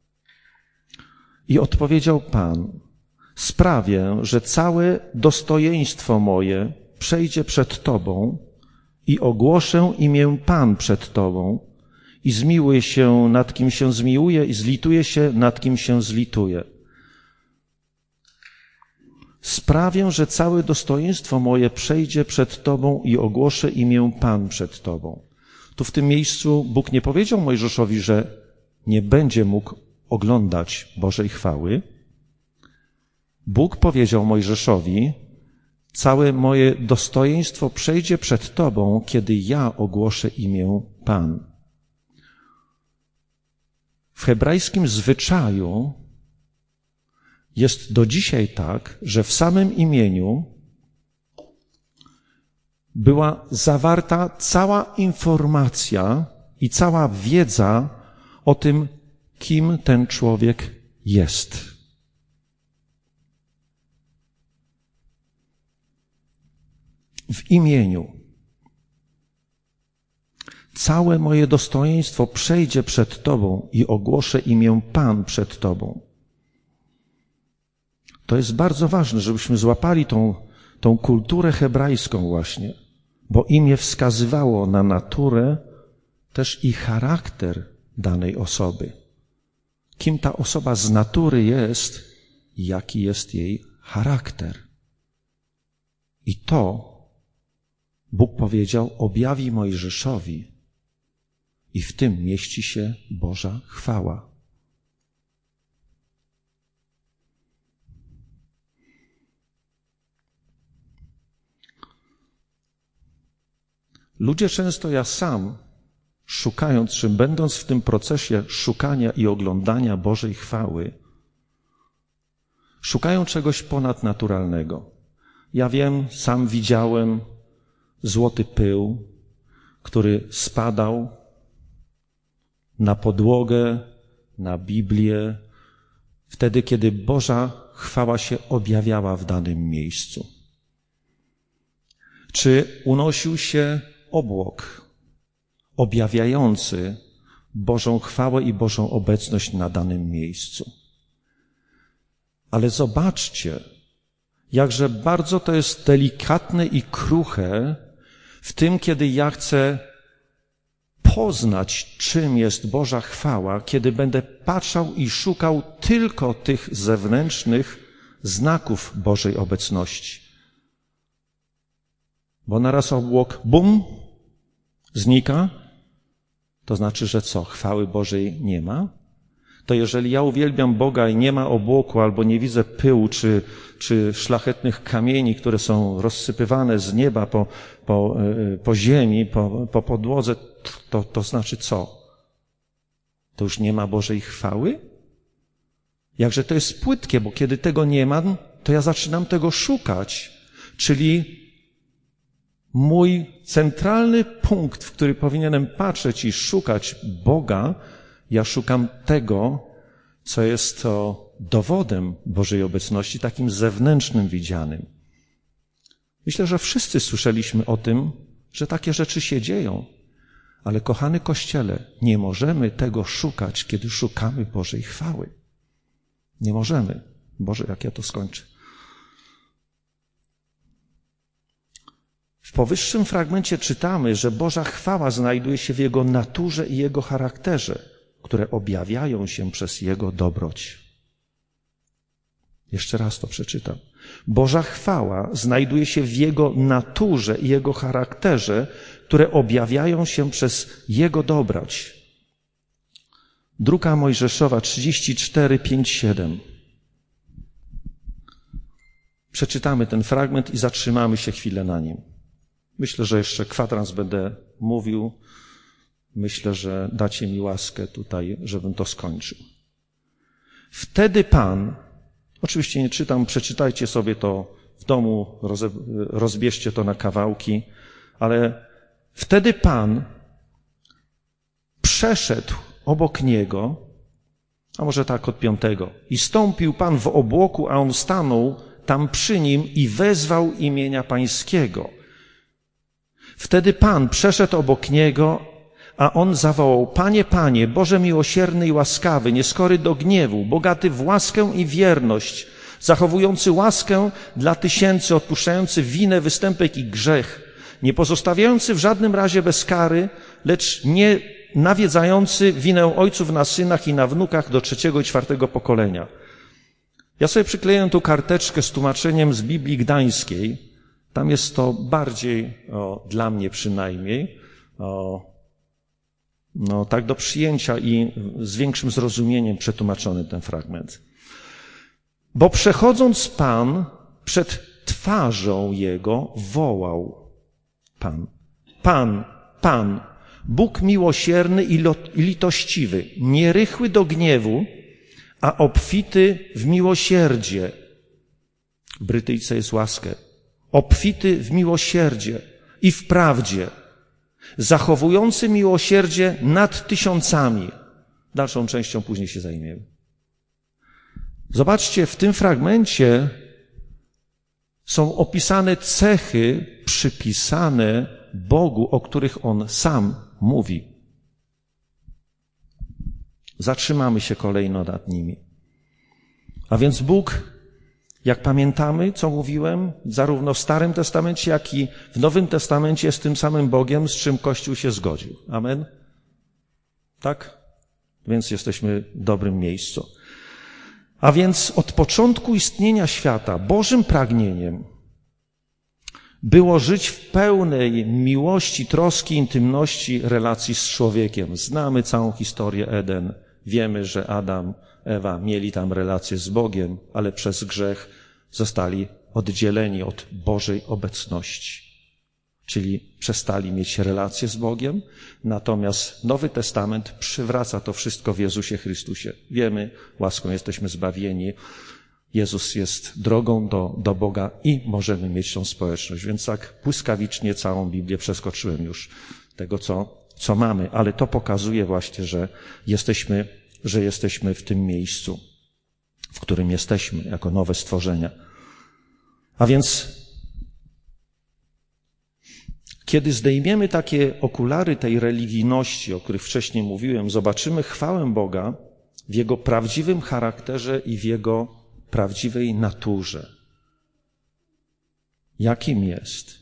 [SPEAKER 1] I odpowiedział Pan, sprawię, że całe dostojeństwo moje przejdzie przed Tobą i ogłoszę imię Pan przed Tobą i zmiłuję się nad kim się zmiłuje i zlituję się nad kim się zlituje. Sprawię, że całe dostojeństwo moje przejdzie przed Tobą i ogłoszę imię Pan przed Tobą. Tu w tym miejscu Bóg nie powiedział Mojżeszowi, że nie będzie mógł oglądać Bożej chwały. Bóg powiedział Mojżeszowi, całe moje dostojeństwo przejdzie przed Tobą, kiedy ja ogłoszę imię Pan. W hebrajskim zwyczaju jest do dzisiaj tak, że w samym imieniu była zawarta cała informacja i cała wiedza o tym, kim ten człowiek jest. W imieniu. Całe moje dostojeństwo przejdzie przed Tobą i ogłoszę imię Pan przed Tobą. To jest bardzo ważne, żebyśmy złapali tą, tą kulturę hebrajską właśnie, bo imię wskazywało na naturę też i charakter danej osoby. Kim ta osoba z natury jest i jaki jest jej charakter. I to Bóg powiedział, objawi Mojżeszowi i w tym mieści się Boża chwała. Ludzie często, ja sam, szukając, czy będąc w tym procesie szukania i oglądania Bożej chwały, szukają czegoś ponadnaturalnego. Ja wiem, sam widziałem złoty pył, który spadał na podłogę, na Biblię, wtedy, kiedy Boża chwała się objawiała w danym miejscu. Czy unosił się obłok objawiający Bożą chwałę i Bożą obecność na danym miejscu. Ale zobaczcie, jakże bardzo to jest delikatne i kruche w tym, kiedy ja chcę poznać, czym jest Boża chwała, kiedy będę patrzał i szukał tylko tych zewnętrznych znaków Bożej obecności. Bo naraz obłok, bum, znika, to znaczy, że co? Chwały Bożej nie ma? To jeżeli ja uwielbiam Boga i nie ma obłoku, albo nie widzę pyłu, czy, czy szlachetnych kamieni, które są rozsypywane z nieba po, po, po ziemi, po, po podłodze, to, to znaczy co? To już nie ma Bożej chwały? Jakże to jest płytkie, bo kiedy tego nie ma, to ja zaczynam tego szukać, czyli mój centralny punkt, w który powinienem patrzeć i szukać Boga, ja szukam tego, co jest to dowodem Bożej obecności, takim zewnętrznym, widzianym. Myślę, że wszyscy słyszeliśmy o tym, że takie rzeczy się dzieją. Ale kochany Kościele, nie możemy tego szukać, kiedy szukamy Bożej chwały. Nie możemy. Boże, jak ja to skończę. W powyższym fragmencie czytamy, że Boża chwała znajduje się w Jego naturze i Jego charakterze, które objawiają się przez Jego dobroć. Jeszcze raz to przeczytam. Boża chwała znajduje się w Jego naturze i Jego charakterze, które objawiają się przez Jego dobroć. Druga Mojżeszowa trzydzieści cztery, pięć, siedem. Przeczytamy ten fragment i zatrzymamy się chwilę na nim. Myślę, że jeszcze kwadrans będę mówił. Myślę, że dacie mi łaskę tutaj, żebym to skończył. Wtedy Pan, oczywiście nie czytam, przeczytajcie sobie to w domu, rozbierzcie to na kawałki, ale wtedy Pan przeszedł obok niego, a może tak od piątego, i stąpił Pan w obłoku, a on stanął tam przy nim i wezwał imienia Pańskiego. Wtedy Pan przeszedł obok niego, a on zawołał: Panie, Panie, Boże miłosierny i łaskawy, nieskory do gniewu, bogaty w łaskę i wierność, zachowujący łaskę dla tysięcy, odpuszczający winę, występek i grzech, nie pozostawiający w żadnym razie bez kary, lecz nie nawiedzający winę ojców na synach i na wnukach do trzeciego i czwartego pokolenia. Ja sobie przykleję tu karteczkę z tłumaczeniem z Biblii Gdańskiej. Tam jest to bardziej, o, dla mnie przynajmniej, o, no tak do przyjęcia i z większym zrozumieniem przetłumaczony ten fragment. Bo przechodząc Pan przed twarzą Jego wołał Pan, Pan, Pan,
[SPEAKER 2] Bóg miłosierny i litościwy, nierychły do gniewu, a obfity w miłosierdzie. W Brytyjce jest łaskę. Obfity w miłosierdzie i w prawdzie, zachowujący miłosierdzie nad tysiącami. Dalszą częścią później się zajmiemy. Zobaczcie, w tym fragmencie są opisane cechy przypisane Bogu, o których On sam mówi. Zatrzymamy się kolejno nad nimi. A więc Bóg, jak pamiętamy, co mówiłem, zarówno w Starym Testamencie, jak i w Nowym Testamencie jest tym samym Bogiem, z czym Kościół się zgodził. Amen? Tak? Więc jesteśmy w dobrym miejscu. A więc od początku istnienia świata Bożym pragnieniem było żyć w pełnej miłości, troski, intymności, relacji z człowiekiem. Znamy całą historię Eden. Wiemy, że Adam, Ewa mieli tam relacje z Bogiem, ale przez grzech zostali oddzieleni od Bożej obecności. Czyli przestali mieć relacje z Bogiem, natomiast Nowy Testament przywraca to wszystko w Jezusie Chrystusie. Wiemy, łaską jesteśmy zbawieni, Jezus jest drogą do, do Boga i możemy mieć tą społeczność. Więc tak błyskawicznie całą Biblię przeskoczyłem już tego, co, co mamy, ale to pokazuje właśnie, że jesteśmy, że jesteśmy w tym miejscu, w którym jesteśmy jako nowe stworzenia. A więc kiedy zdejmiemy takie okulary tej religijności, o których wcześniej mówiłem, zobaczymy chwałę Boga w Jego prawdziwym charakterze i w Jego prawdziwej naturze. Jakim jest?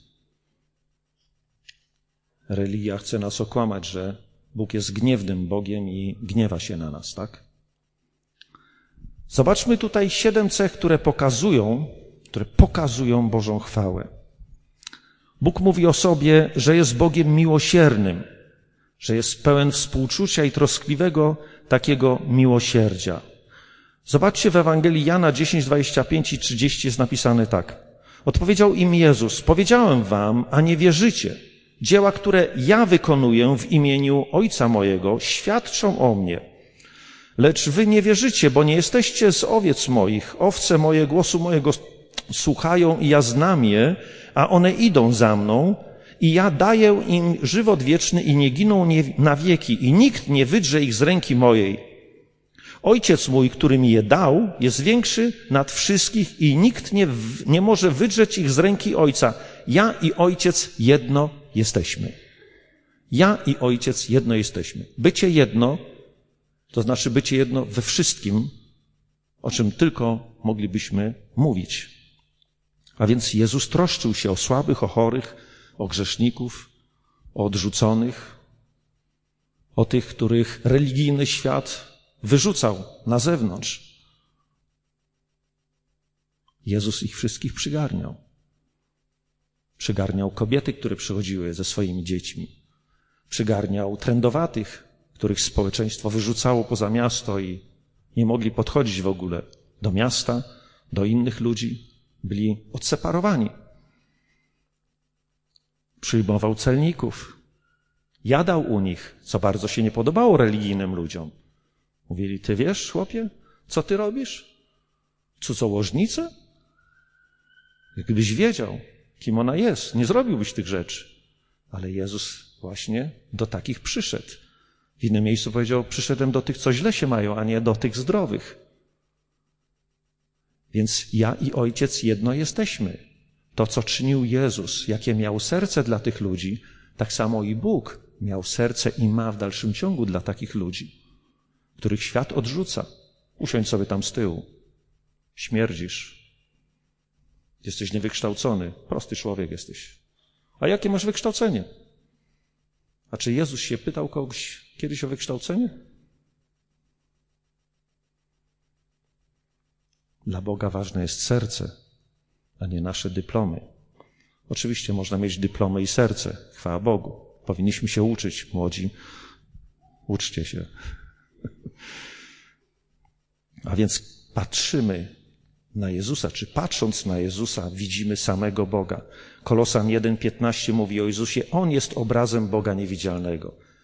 [SPEAKER 2] Religia chce nas okłamać, że Bóg jest gniewnym Bogiem i gniewa się na nas, tak? Zobaczmy tutaj siedem cech, które pokazują, które pokazują Bożą chwałę. Bóg mówi o sobie, że jest Bogiem miłosiernym, że jest pełen współczucia i troskliwego takiego miłosierdzia. Zobaczcie, w Ewangelii Jana dziesięć, dwadzieścia pięć i trzydzieści jest napisane tak. Odpowiedział im Jezus, powiedziałem wam, a nie wierzycie. Dzieła, które ja wykonuję w imieniu Ojca mojego, świadczą o mnie. Lecz wy nie wierzycie, bo nie jesteście z owiec moich. Owce moje głosu mojego słuchają i ja znam je, a one idą za mną i ja daję im żywot wieczny i nie giną na wieki i nikt nie wydrze ich z ręki mojej. Ojciec mój, który mi je dał, jest większy nad wszystkich i nikt nie, nie może wydrzeć ich z ręki Ojca. Ja i Ojciec jedno jesteśmy. Ja i Ojciec jedno jesteśmy. Bycie jedno, to znaczy bycie jedno we wszystkim, o czym tylko moglibyśmy mówić. A więc Jezus troszczył się o słabych, o chorych, o grzeszników, o odrzuconych, o tych, których religijny świat wyrzucał na zewnątrz. Jezus ich wszystkich przygarniał. Przygarniał kobiety, które przychodziły ze swoimi dziećmi. Przygarniał trędowatych, których społeczeństwo wyrzucało poza miasto i nie mogli podchodzić w ogóle do miasta, do innych ludzi. Byli odseparowani. Przyjmował celników. Jadał u nich, co bardzo się nie podobało religijnym ludziom. Mówili, ty wiesz, chłopie, co ty robisz? Cudzołożnicę? Gdybyś wiedział, kim ona jest, nie zrobiłbyś tych rzeczy. Ale Jezus właśnie do takich przyszedł. W innym miejscu powiedział, przyszedłem do tych, co źle się mają, a nie do tych zdrowych. Więc ja i Ojciec jedno jesteśmy. To, co czynił Jezus, jakie miał serce dla tych ludzi, tak samo i Bóg miał serce i ma w dalszym ciągu dla takich ludzi, których świat odrzuca. Usiądź sobie tam z tyłu. Śmierdzisz. Jesteś niewykształcony. Prosty człowiek jesteś. A jakie masz wykształcenie? A czy Jezus się pytał kogoś kiedyś o wykształcenie? Dla Boga ważne jest serce, a nie nasze dyplomy. Oczywiście można mieć dyplomy i serce. Chwała Bogu. Powinniśmy się uczyć, młodzi. Uczcie się. A więc patrzymy na Jezusa, czy patrząc na Jezusa widzimy samego Boga. Kolosan jeden piętnaście mówi o Jezusie, On jest obrazem Boga niewidzialnego.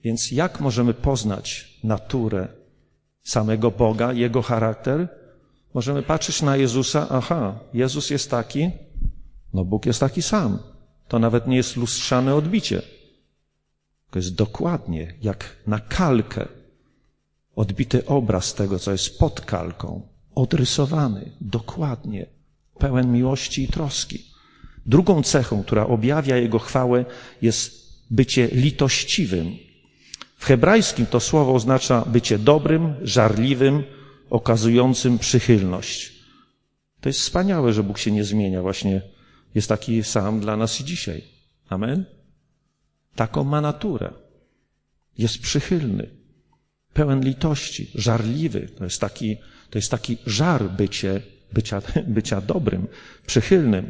[SPEAKER 2] Więc jak możemy poznać naturę samego Boga, Jego charakter? Możemy patrzeć na Jezusa, aha, Jezus jest taki, no Bóg jest taki sam. To nawet nie jest lustrzane odbicie. To jest dokładnie jak na kalkę odbity obraz tego, co jest pod kalką, odrysowany, dokładnie, pełen miłości i troski. Drugą cechą, która objawia Jego chwałę, jest bycie litościwym. W hebrajskim to słowo oznacza bycie dobrym, żarliwym, okazującym przychylność. To jest wspaniałe, że Bóg się nie zmienia. Właśnie jest taki sam dla nas i dzisiaj. Amen? Taką ma naturę. Jest przychylny, pełen litości, żarliwy. To jest taki, to jest taki żar bycie, bycia, bycia dobrym, przychylnym.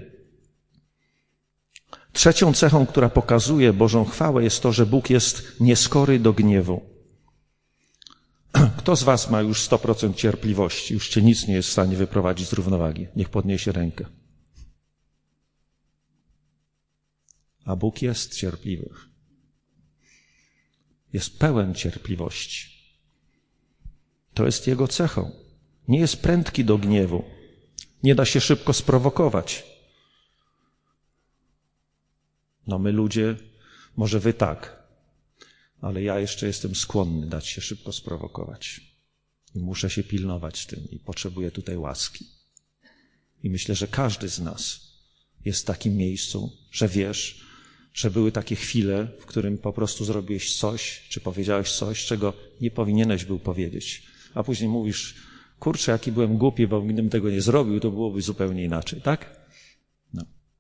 [SPEAKER 2] Trzecią cechą, która pokazuje Bożą chwałę, jest to, że Bóg jest nieskory do gniewu. Kto z was ma już sto procent cierpliwości? Już cię nic nie jest w stanie wyprowadzić z równowagi. Niech podniesie rękę. A Bóg jest cierpliwy. Jest pełen cierpliwości. To jest Jego cechą. Nie jest prędki do gniewu. Nie da się szybko sprowokować. No my ludzie, może wy tak, ale ja jeszcze jestem skłonny dać się szybko sprowokować. I muszę się pilnować tym i potrzebuję tutaj łaski. I myślę, że każdy z nas jest w takim miejscu, że wiesz, że były takie chwile, w którym po prostu zrobiłeś coś, czy powiedziałeś coś, czego nie powinieneś był powiedzieć. A później mówisz, kurczę, jaki byłem głupi, bo gdybym tego nie zrobił, to byłoby zupełnie inaczej, tak? No.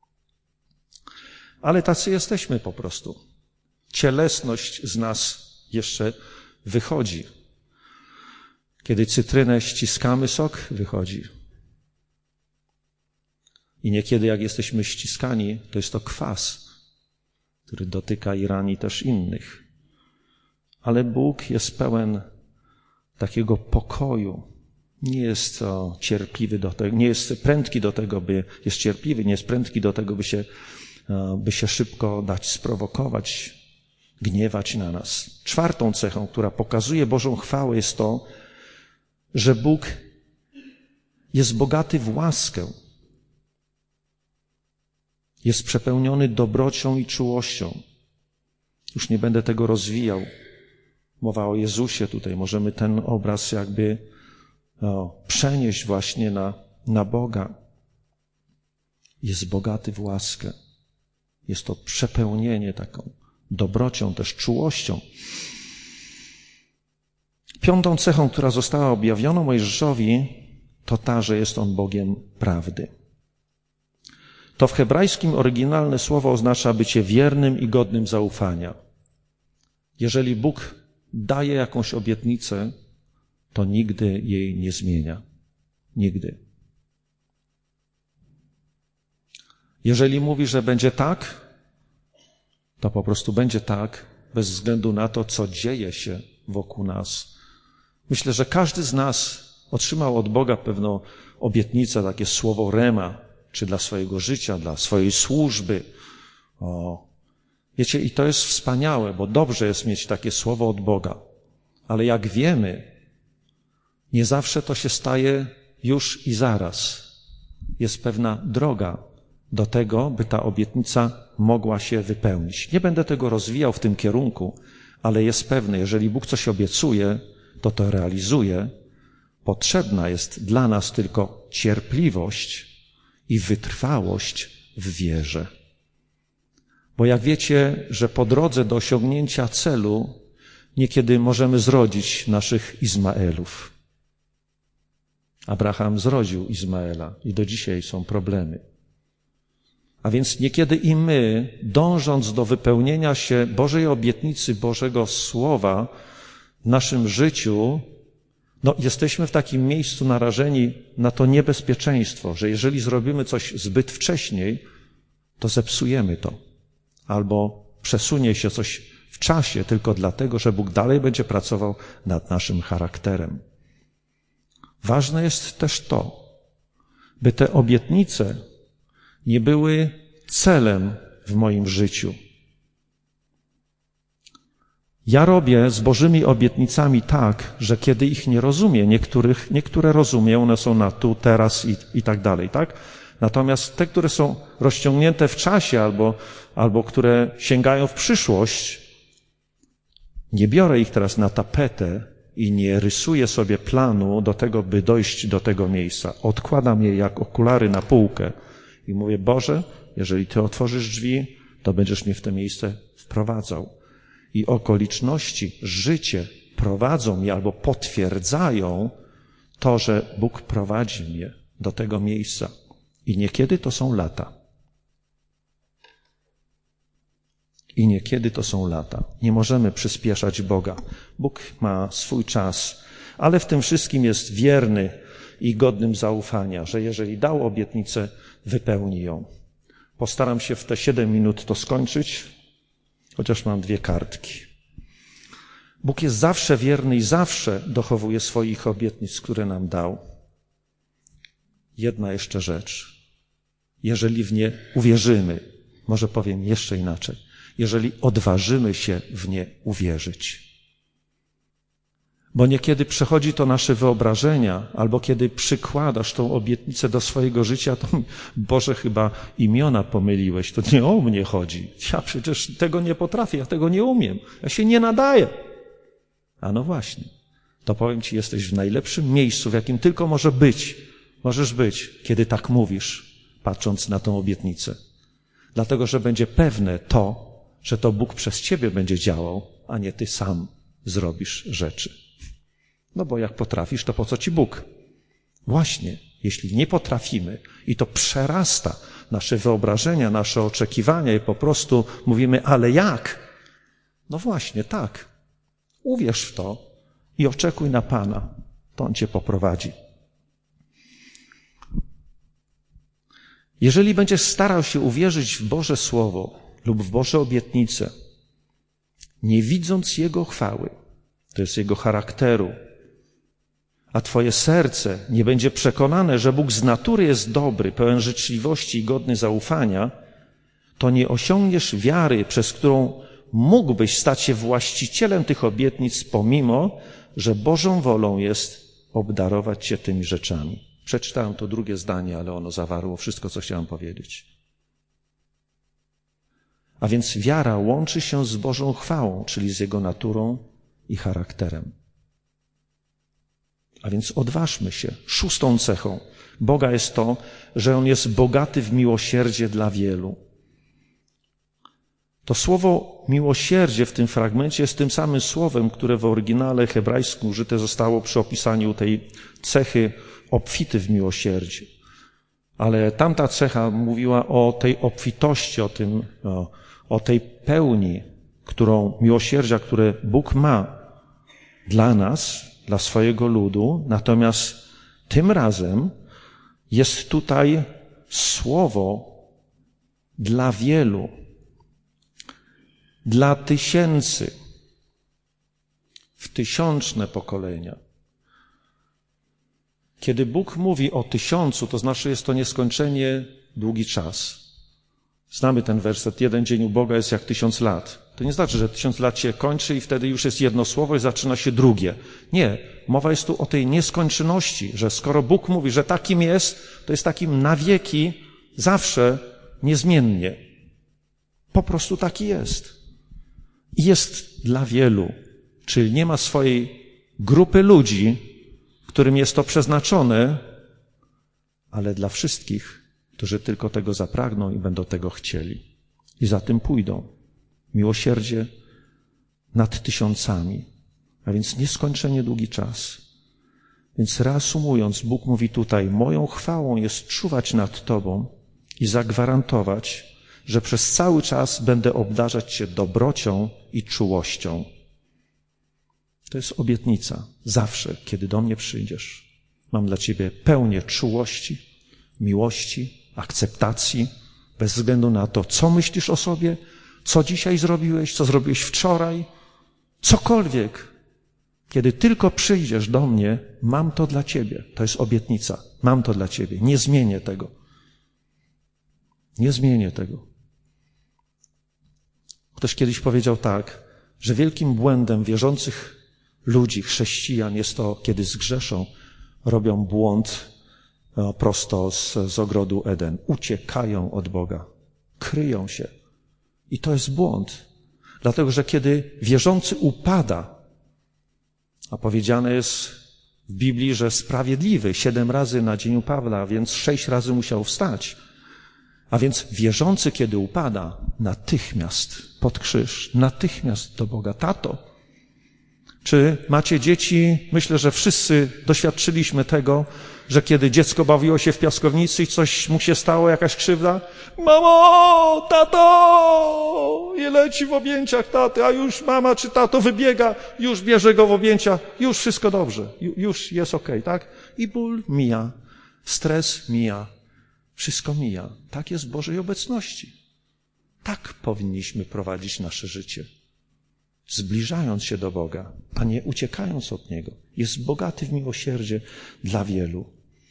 [SPEAKER 2] Ale tacy jesteśmy po prostu. Cielesność z nas jeszcze wychodzi. Kiedy cytrynę ściskamy, sok wychodzi. I niekiedy jak jesteśmy ściskani, to jest to kwas, który dotyka i rani też innych. Ale Bóg jest pełen takiego pokoju. Nie jest to cierpliwy do tego, nie jest prędki do tego, by jest cierpliwy, nie jest prędki do tego, by się, by się szybko dać sprowokować, gniewać na nas. Czwartą cechą, która pokazuje Bożą chwałę, jest to, że Bóg jest bogaty w łaskę. Jest przepełniony dobrocią i czułością. Już nie będę tego rozwijał. Mowa o Jezusie tutaj. Możemy ten obraz jakby o, przenieść właśnie na, na Boga. Jest bogaty w łaskę. Jest to przepełnienie taką dobrocią, też czułością. Piątą cechą, która została objawiona Mojżeszowi, to ta, że jest on Bogiem prawdy. To w hebrajskim oryginalne słowo oznacza bycie wiernym i godnym zaufania. Jeżeli Bóg daje jakąś obietnicę, to nigdy jej nie zmienia. Nigdy. Jeżeli mówi, że będzie tak, to po prostu będzie tak, bez względu na to, co dzieje się wokół nas. Myślę, że każdy z nas otrzymał od Boga pewną obietnicę, takie słowo rema, czy dla swojego życia, dla swojej służby. O, wiecie, i to jest wspaniałe, bo dobrze jest mieć takie słowo od Boga. Ale jak wiemy, nie zawsze to się staje już i zaraz. Jest pewna droga do tego, by ta obietnica mogła się wypełnić. Nie będę tego rozwijał w tym kierunku, ale jest pewne, jeżeli Bóg coś obiecuje, to to realizuje. Potrzebna jest dla nas tylko cierpliwość i wytrwałość w wierze. Bo jak wiecie, że po drodze do osiągnięcia celu niekiedy możemy zrodzić naszych Izmaelów. Abraham zrodził Izmaela i do dzisiaj są problemy. A więc niekiedy i my, dążąc do wypełnienia się Bożej obietnicy, Bożego Słowa w naszym życiu, no jesteśmy w takim miejscu narażeni na to niebezpieczeństwo, że jeżeli zrobimy coś zbyt wcześniej, to zepsujemy to. Albo przesunie się coś w czasie tylko dlatego, że Bóg dalej będzie pracował nad naszym charakterem. Ważne jest też to, by te obietnice nie były celem w moim życiu. Ja robię z Bożymi obietnicami tak, że kiedy ich nie rozumiem, niektórych, niektóre rozumiem, one są na tu, teraz i, i tak dalej, tak? Natomiast te, które są rozciągnięte w czasie albo, albo które sięgają w przyszłość, nie biorę ich teraz na tapetę i nie rysuję sobie planu do tego, by dojść do tego miejsca. Odkładam je jak okulary na półkę i mówię, Boże, jeżeli Ty otworzysz drzwi, to będziesz mnie w to miejsce wprowadzał. I okoliczności, życie prowadzą mnie albo potwierdzają to, że Bóg prowadzi mnie do tego miejsca. I niekiedy to są lata. I niekiedy to są lata. Nie możemy przyspieszać Boga. Bóg ma swój czas, ale w tym wszystkim jest wierny i godnym zaufania, że jeżeli dał obietnicę, wypełni ją. Postaram się w te siedem minut to skończyć, chociaż mam dwie kartki. Bóg jest zawsze wierny i zawsze dochowuje swoich obietnic, które nam dał. Jedna jeszcze rzecz. Jeżeli w nie uwierzymy, może powiem jeszcze inaczej, jeżeli odważymy się w nie uwierzyć. Bo niekiedy przechodzi to nasze wyobrażenia, albo kiedy przykładasz tą obietnicę do swojego życia, to Boże, chyba imiona pomyliłeś, to nie o mnie chodzi. Ja przecież tego nie potrafię, ja tego nie umiem, ja się nie nadaję. A no właśnie, to powiem Ci, jesteś w najlepszym miejscu, w jakim tylko może być, możesz być, kiedy tak mówisz, patrząc na tą obietnicę. Dlatego, że będzie pewne to, że to Bóg przez Ciebie będzie działał, a nie Ty sam zrobisz rzeczy. No bo jak potrafisz, to po co Ci Bóg? Właśnie, jeśli nie potrafimy i to przerasta nasze wyobrażenia, nasze oczekiwania i po prostu mówimy, ale jak? No właśnie, tak. Uwierz w to i oczekuj na Pana. To On Cię poprowadzi. Jeżeli będziesz starał się uwierzyć w Boże Słowo lub w Boże obietnice, nie widząc Jego chwały, to jest Jego charakteru, a Twoje serce nie będzie przekonane, że Bóg z natury jest dobry, pełen życzliwości i godny zaufania, to nie osiągniesz wiary, przez którą mógłbyś stać się właścicielem tych obietnic, pomimo że Bożą wolą jest obdarować Cię tymi rzeczami. Przeczytałem to drugie zdanie, ale ono zawarło wszystko, co chciałem powiedzieć. A więc wiara łączy się z Bożą chwałą, czyli z Jego naturą i charakterem. A więc odważmy się. Szóstą cechą Boga jest to, że On jest bogaty w miłosierdzie dla wielu. To słowo miłosierdzie w tym fragmencie jest tym samym słowem, które w oryginale hebrajskim użyte zostało przy opisaniu tej cechy obfity w miłosierdzie. Ale tamta cecha mówiła o tej obfitości, o tym, o, o tej pełni, którą miłosierdzia, które Bóg ma dla nas, dla swojego ludu. Natomiast tym razem jest tutaj słowo dla wielu, dla tysięcy, w tysiączne pokolenia. Kiedy Bóg mówi o tysiącu, to znaczy jest to nieskończenie długi czas. Znamy ten werset, jeden dzień u Boga jest jak tysiąc lat. To nie znaczy, że tysiąc lat się kończy i wtedy już jest jedno słowo i zaczyna się drugie. Nie, mowa jest tu o tej nieskończoności, że skoro Bóg mówi, że takim jest, to jest takim na wieki, zawsze, niezmiennie. Po prostu taki jest. I jest dla wielu, czyli nie ma swojej grupy ludzi, którym jest to przeznaczone, ale dla wszystkich, którzy tylko tego zapragną i będą tego chcieli. I za tym pójdą. Miłosierdzie nad tysiącami, a więc nieskończenie długi czas. Więc reasumując, Bóg mówi tutaj, moją chwałą jest czuwać nad Tobą i zagwarantować, że przez cały czas będę obdarzać Cię dobrocią i czułością. To jest obietnica. Zawsze, kiedy do mnie przyjdziesz, mam dla Ciebie pełnię czułości, miłości, akceptacji, bez względu na to, co myślisz o sobie, co dzisiaj zrobiłeś, co zrobiłeś wczoraj, cokolwiek. Kiedy tylko przyjdziesz do mnie, mam to dla Ciebie. To jest obietnica. Mam to dla Ciebie. Nie zmienię tego. Nie zmienię tego. Ktoś kiedyś powiedział tak, że wielkim błędem wierzących ludzi, chrześcijan jest to, kiedy zgrzeszą, robią błąd prosto z, z ogrodu Eden. Uciekają od Boga, kryją się. I to jest błąd. Dlatego, że kiedy wierzący upada, a powiedziane jest w Biblii, że sprawiedliwy siedem razy na dzień upada, a więc sześć razy musiał wstać. A więc wierzący, kiedy upada, natychmiast pod krzyż, natychmiast do Boga. Tato, czy macie dzieci? Myślę, że wszyscy doświadczyliśmy tego, że kiedy dziecko bawiło się w piaskownicy i coś mu się stało, jakaś krzywda, mamo, tato, i leci w objęciach taty, a już mama czy tato wybiega, już bierze go w objęcia, już wszystko dobrze, już jest okej, tak? I ból mija, stres mija, wszystko mija. Tak jest w Bożej obecności. Tak powinniśmy prowadzić nasze życie. Zbliżając się do Boga, a nie uciekając od Niego. Jest bogaty w miłosierdzie dla wielu.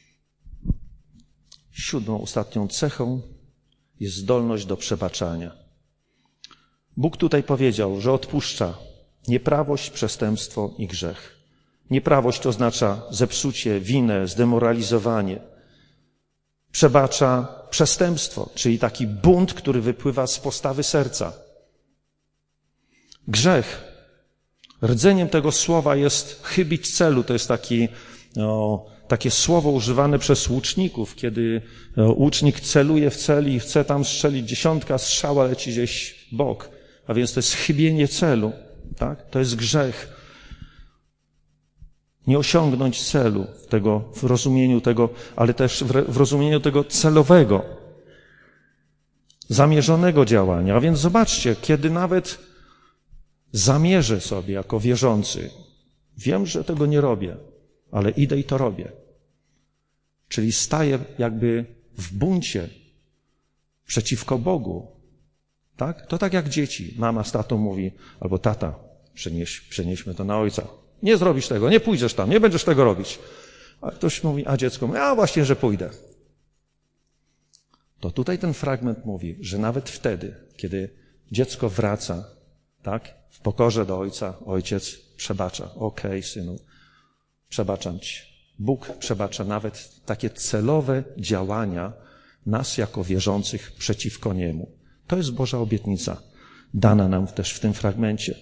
[SPEAKER 2] Siódmą, ostatnią cechą jest zdolność do przebaczania. Bóg tutaj powiedział, że odpuszcza nieprawość, przestępstwo i grzech. Nieprawość to oznacza zepsucie, winę, zdemoralizowanie. Przebacza przestępstwo, czyli taki bunt, który wypływa z postawy serca. Grzech. Rdzeniem tego słowa jest chybić celu. To jest taki, no, takie słowo używane przez łuczników, kiedy no, łucznik celuje w cel i chce tam strzelić dziesiątka, strzała leci gdzieś w bok. A więc to jest chybienie celu. Tak? To jest grzech. Nie osiągnąć celu tego, w rozumieniu tego, ale też w, w rozumieniu tego celowego, zamierzonego działania. A więc zobaczcie, kiedy nawet zamierzę sobie jako wierzący, wiem, że tego nie robię, ale idę i to robię. Czyli staję jakby w buncie przeciwko Bogu. Tak? To tak jak dzieci. Mama z tatą mówi, albo tata, przenieś, przenieśmy to na ojca. Nie zrobisz tego, nie pójdziesz tam, nie będziesz tego robić. A ktoś mówi, a dziecko mówi, a właśnie, że pójdę. To tutaj ten fragment mówi, że nawet wtedy, kiedy dziecko wraca, tak, w pokorze do ojca, ojciec przebacza. Okej, okay, synu, przebaczam ci. Bóg przebacza nawet takie celowe działania nas jako wierzących przeciwko Niemu. To jest Boża obietnica, dana nam też w tym fragmencie.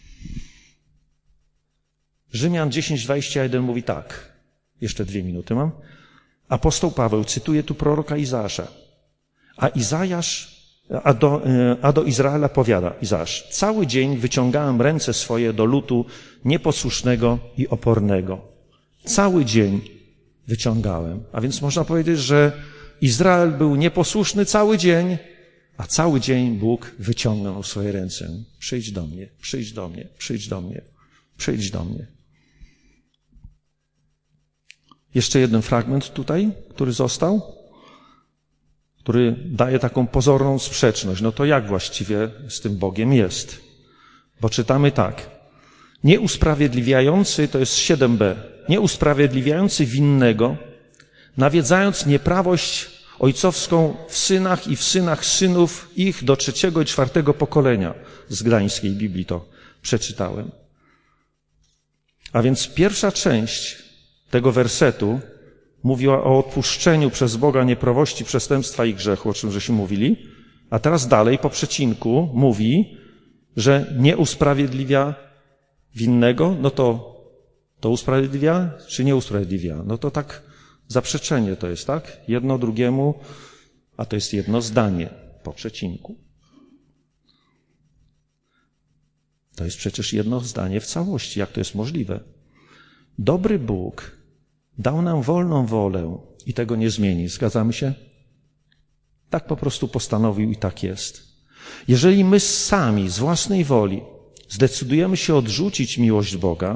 [SPEAKER 2] Rzymian dziesięć, dwadzieścia jeden mówi tak. Jeszcze dwie minuty mam. Apostoł Paweł cytuje tu proroka Izajasza. A Izajasz, a do, a do Izraela powiada Izajasz. Cały dzień wyciągałem ręce swoje do ludu nieposłusznego i opornego. Cały dzień wyciągałem. A więc można powiedzieć, że Izrael był nieposłuszny cały dzień, a cały dzień Bóg wyciągnął swoje ręce. Przyjdź do mnie, przyjdź do mnie, przyjdź do mnie, przyjdź do mnie. Jeszcze jeden fragment tutaj, który został, który daje taką pozorną sprzeczność. No to jak właściwie z tym Bogiem jest? Bo czytamy tak. Nieusprawiedliwiający, to jest siedem b, nieusprawiedliwiający winnego, nawiedzając nieprawość ojcowską w synach i w synach synów ich do trzeciego i czwartego pokolenia. Z Gdańskiej Biblii to przeczytałem. A więc pierwsza część tego wersetu mówiła o odpuszczeniu przez Boga nieprawości, przestępstwa i grzechu, o czym żeśmy mówili. A teraz dalej po przecinku mówi, że nie usprawiedliwia winnego. No to, to usprawiedliwia czy nie usprawiedliwia? No to tak zaprzeczenie to jest, tak? Jedno drugiemu, a to jest jedno zdanie po przecinku. To jest przecież jedno zdanie w całości. Jak to jest możliwe? Dobry Bóg dał nam wolną wolę i tego nie zmieni. Zgadzamy się? Tak po prostu postanowił i tak jest. Jeżeli my sami z własnej woli zdecydujemy się odrzucić miłość Boga,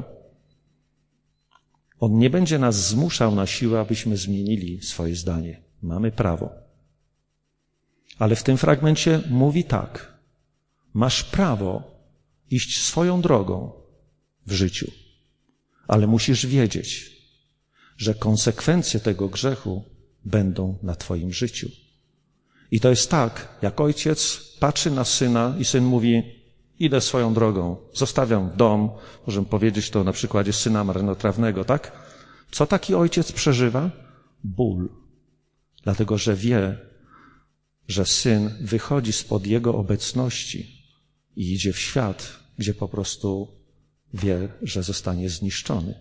[SPEAKER 2] On nie będzie nas zmuszał na siłę, abyśmy zmienili swoje zdanie. Mamy prawo. Ale w tym fragmencie mówi tak. Masz prawo iść swoją drogą w życiu, ale musisz wiedzieć, że konsekwencje tego grzechu będą na twoim życiu. I to jest tak, jak ojciec patrzy na syna i syn mówi, Idę swoją drogą, zostawiam dom, możemy powiedzieć to na przykładzie syna marnotrawnego, tak? Co taki ojciec przeżywa? Ból. Dlatego, że wie, że syn wychodzi spod jego obecności i idzie w świat, gdzie po prostu wie, że zostanie zniszczony.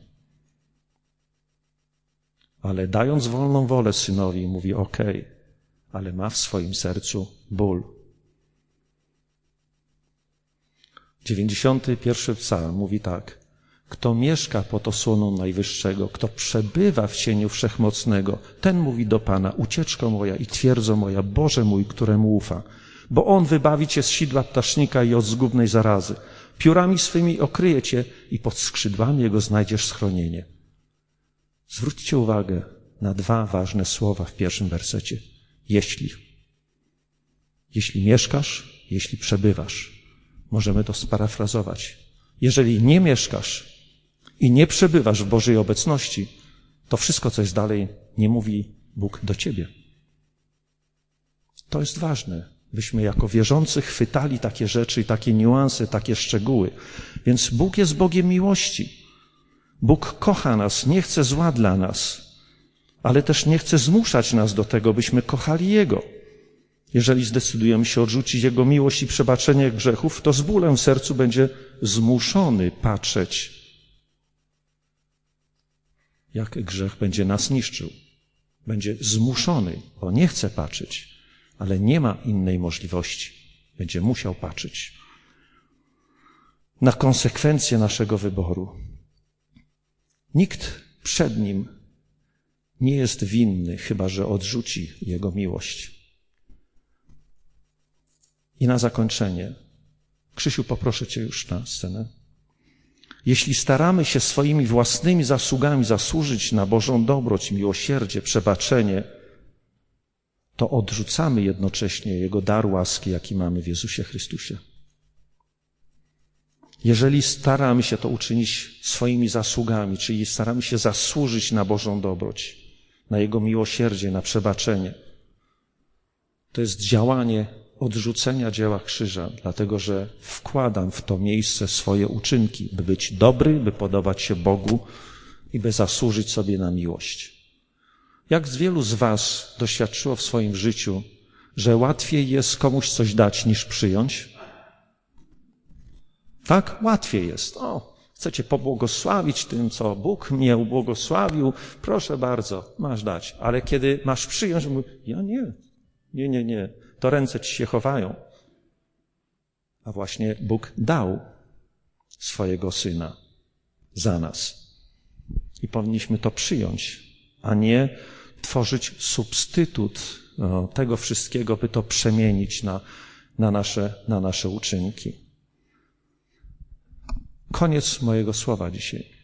[SPEAKER 2] Ale dając wolną wolę synowi, mówi okej, okay, ale ma w swoim sercu ból. dziewięćdziesiąty pierwszy psalm mówi tak: kto mieszka pod osłoną Najwyższego, kto przebywa w cieniu Wszechmocnego, ten mówi do Pana: ucieczko moja i twierdzo moja, Boże mój, któremu ufa. Bo On wybawi cię z sidła ptasznika i od zgubnej zarazy. Piórami swymi okryje cię i pod skrzydłami Jego znajdziesz schronienie. Zwróćcie uwagę na dwa ważne słowa w pierwszym wersecie. Jeśli. Jeśli mieszkasz, jeśli przebywasz. Możemy to sparafrazować. Jeżeli nie mieszkasz i nie przebywasz w Bożej obecności, to wszystko, co jest dalej, nie mówi Bóg do ciebie. To jest ważne, byśmy jako wierzący chwytali takie rzeczy i takie niuanse, takie szczegóły. Więc Bóg jest Bogiem miłości. Bóg kocha nas, nie chce zła dla nas, ale też nie chce zmuszać nas do tego, byśmy kochali Jego. Jeżeli zdecydujemy się odrzucić Jego miłość i przebaczenie grzechów, to z bólem w sercu będzie zmuszony patrzeć, jak grzech będzie nas niszczył. Będzie zmuszony, bo nie chce patrzeć, ale nie ma innej możliwości. Będzie musiał patrzeć na konsekwencje naszego wyboru. Nikt przed Nim nie jest winny, chyba że odrzuci Jego miłość. I na zakończenie, Krzysiu, poproszę Cię już na scenę. Jeśli staramy się swoimi własnymi zasługami zasłużyć na Bożą dobroć, miłosierdzie, przebaczenie, to odrzucamy jednocześnie Jego dar łaski, jaki mamy w Jezusie Chrystusie. Jeżeli staramy się to uczynić swoimi zasługami, czyli staramy się zasłużyć na Bożą dobroć, na Jego miłosierdzie, na przebaczenie, to jest działanie odrzucenia dzieła krzyża, dlatego że wkładam w to miejsce swoje uczynki, by być dobry, by podobać się Bogu i by zasłużyć sobie na miłość. Jak z wielu z was doświadczyło w swoim życiu, że łatwiej jest komuś coś dać niż przyjąć? Tak? Łatwiej jest. O, chcecie pobłogosławić tym, co Bóg mnie ubłogosławił, proszę bardzo, masz dać. Ale kiedy masz przyjąć, mówię, ja nie, nie, nie, nie. To ręce ci się chowają. A właśnie Bóg dał swojego Syna za nas. I powinniśmy to przyjąć, a nie tworzyć substytut tego wszystkiego, by to przemienić na, na, nasze, na nasze uczynki. Koniec mojego słowa dzisiaj.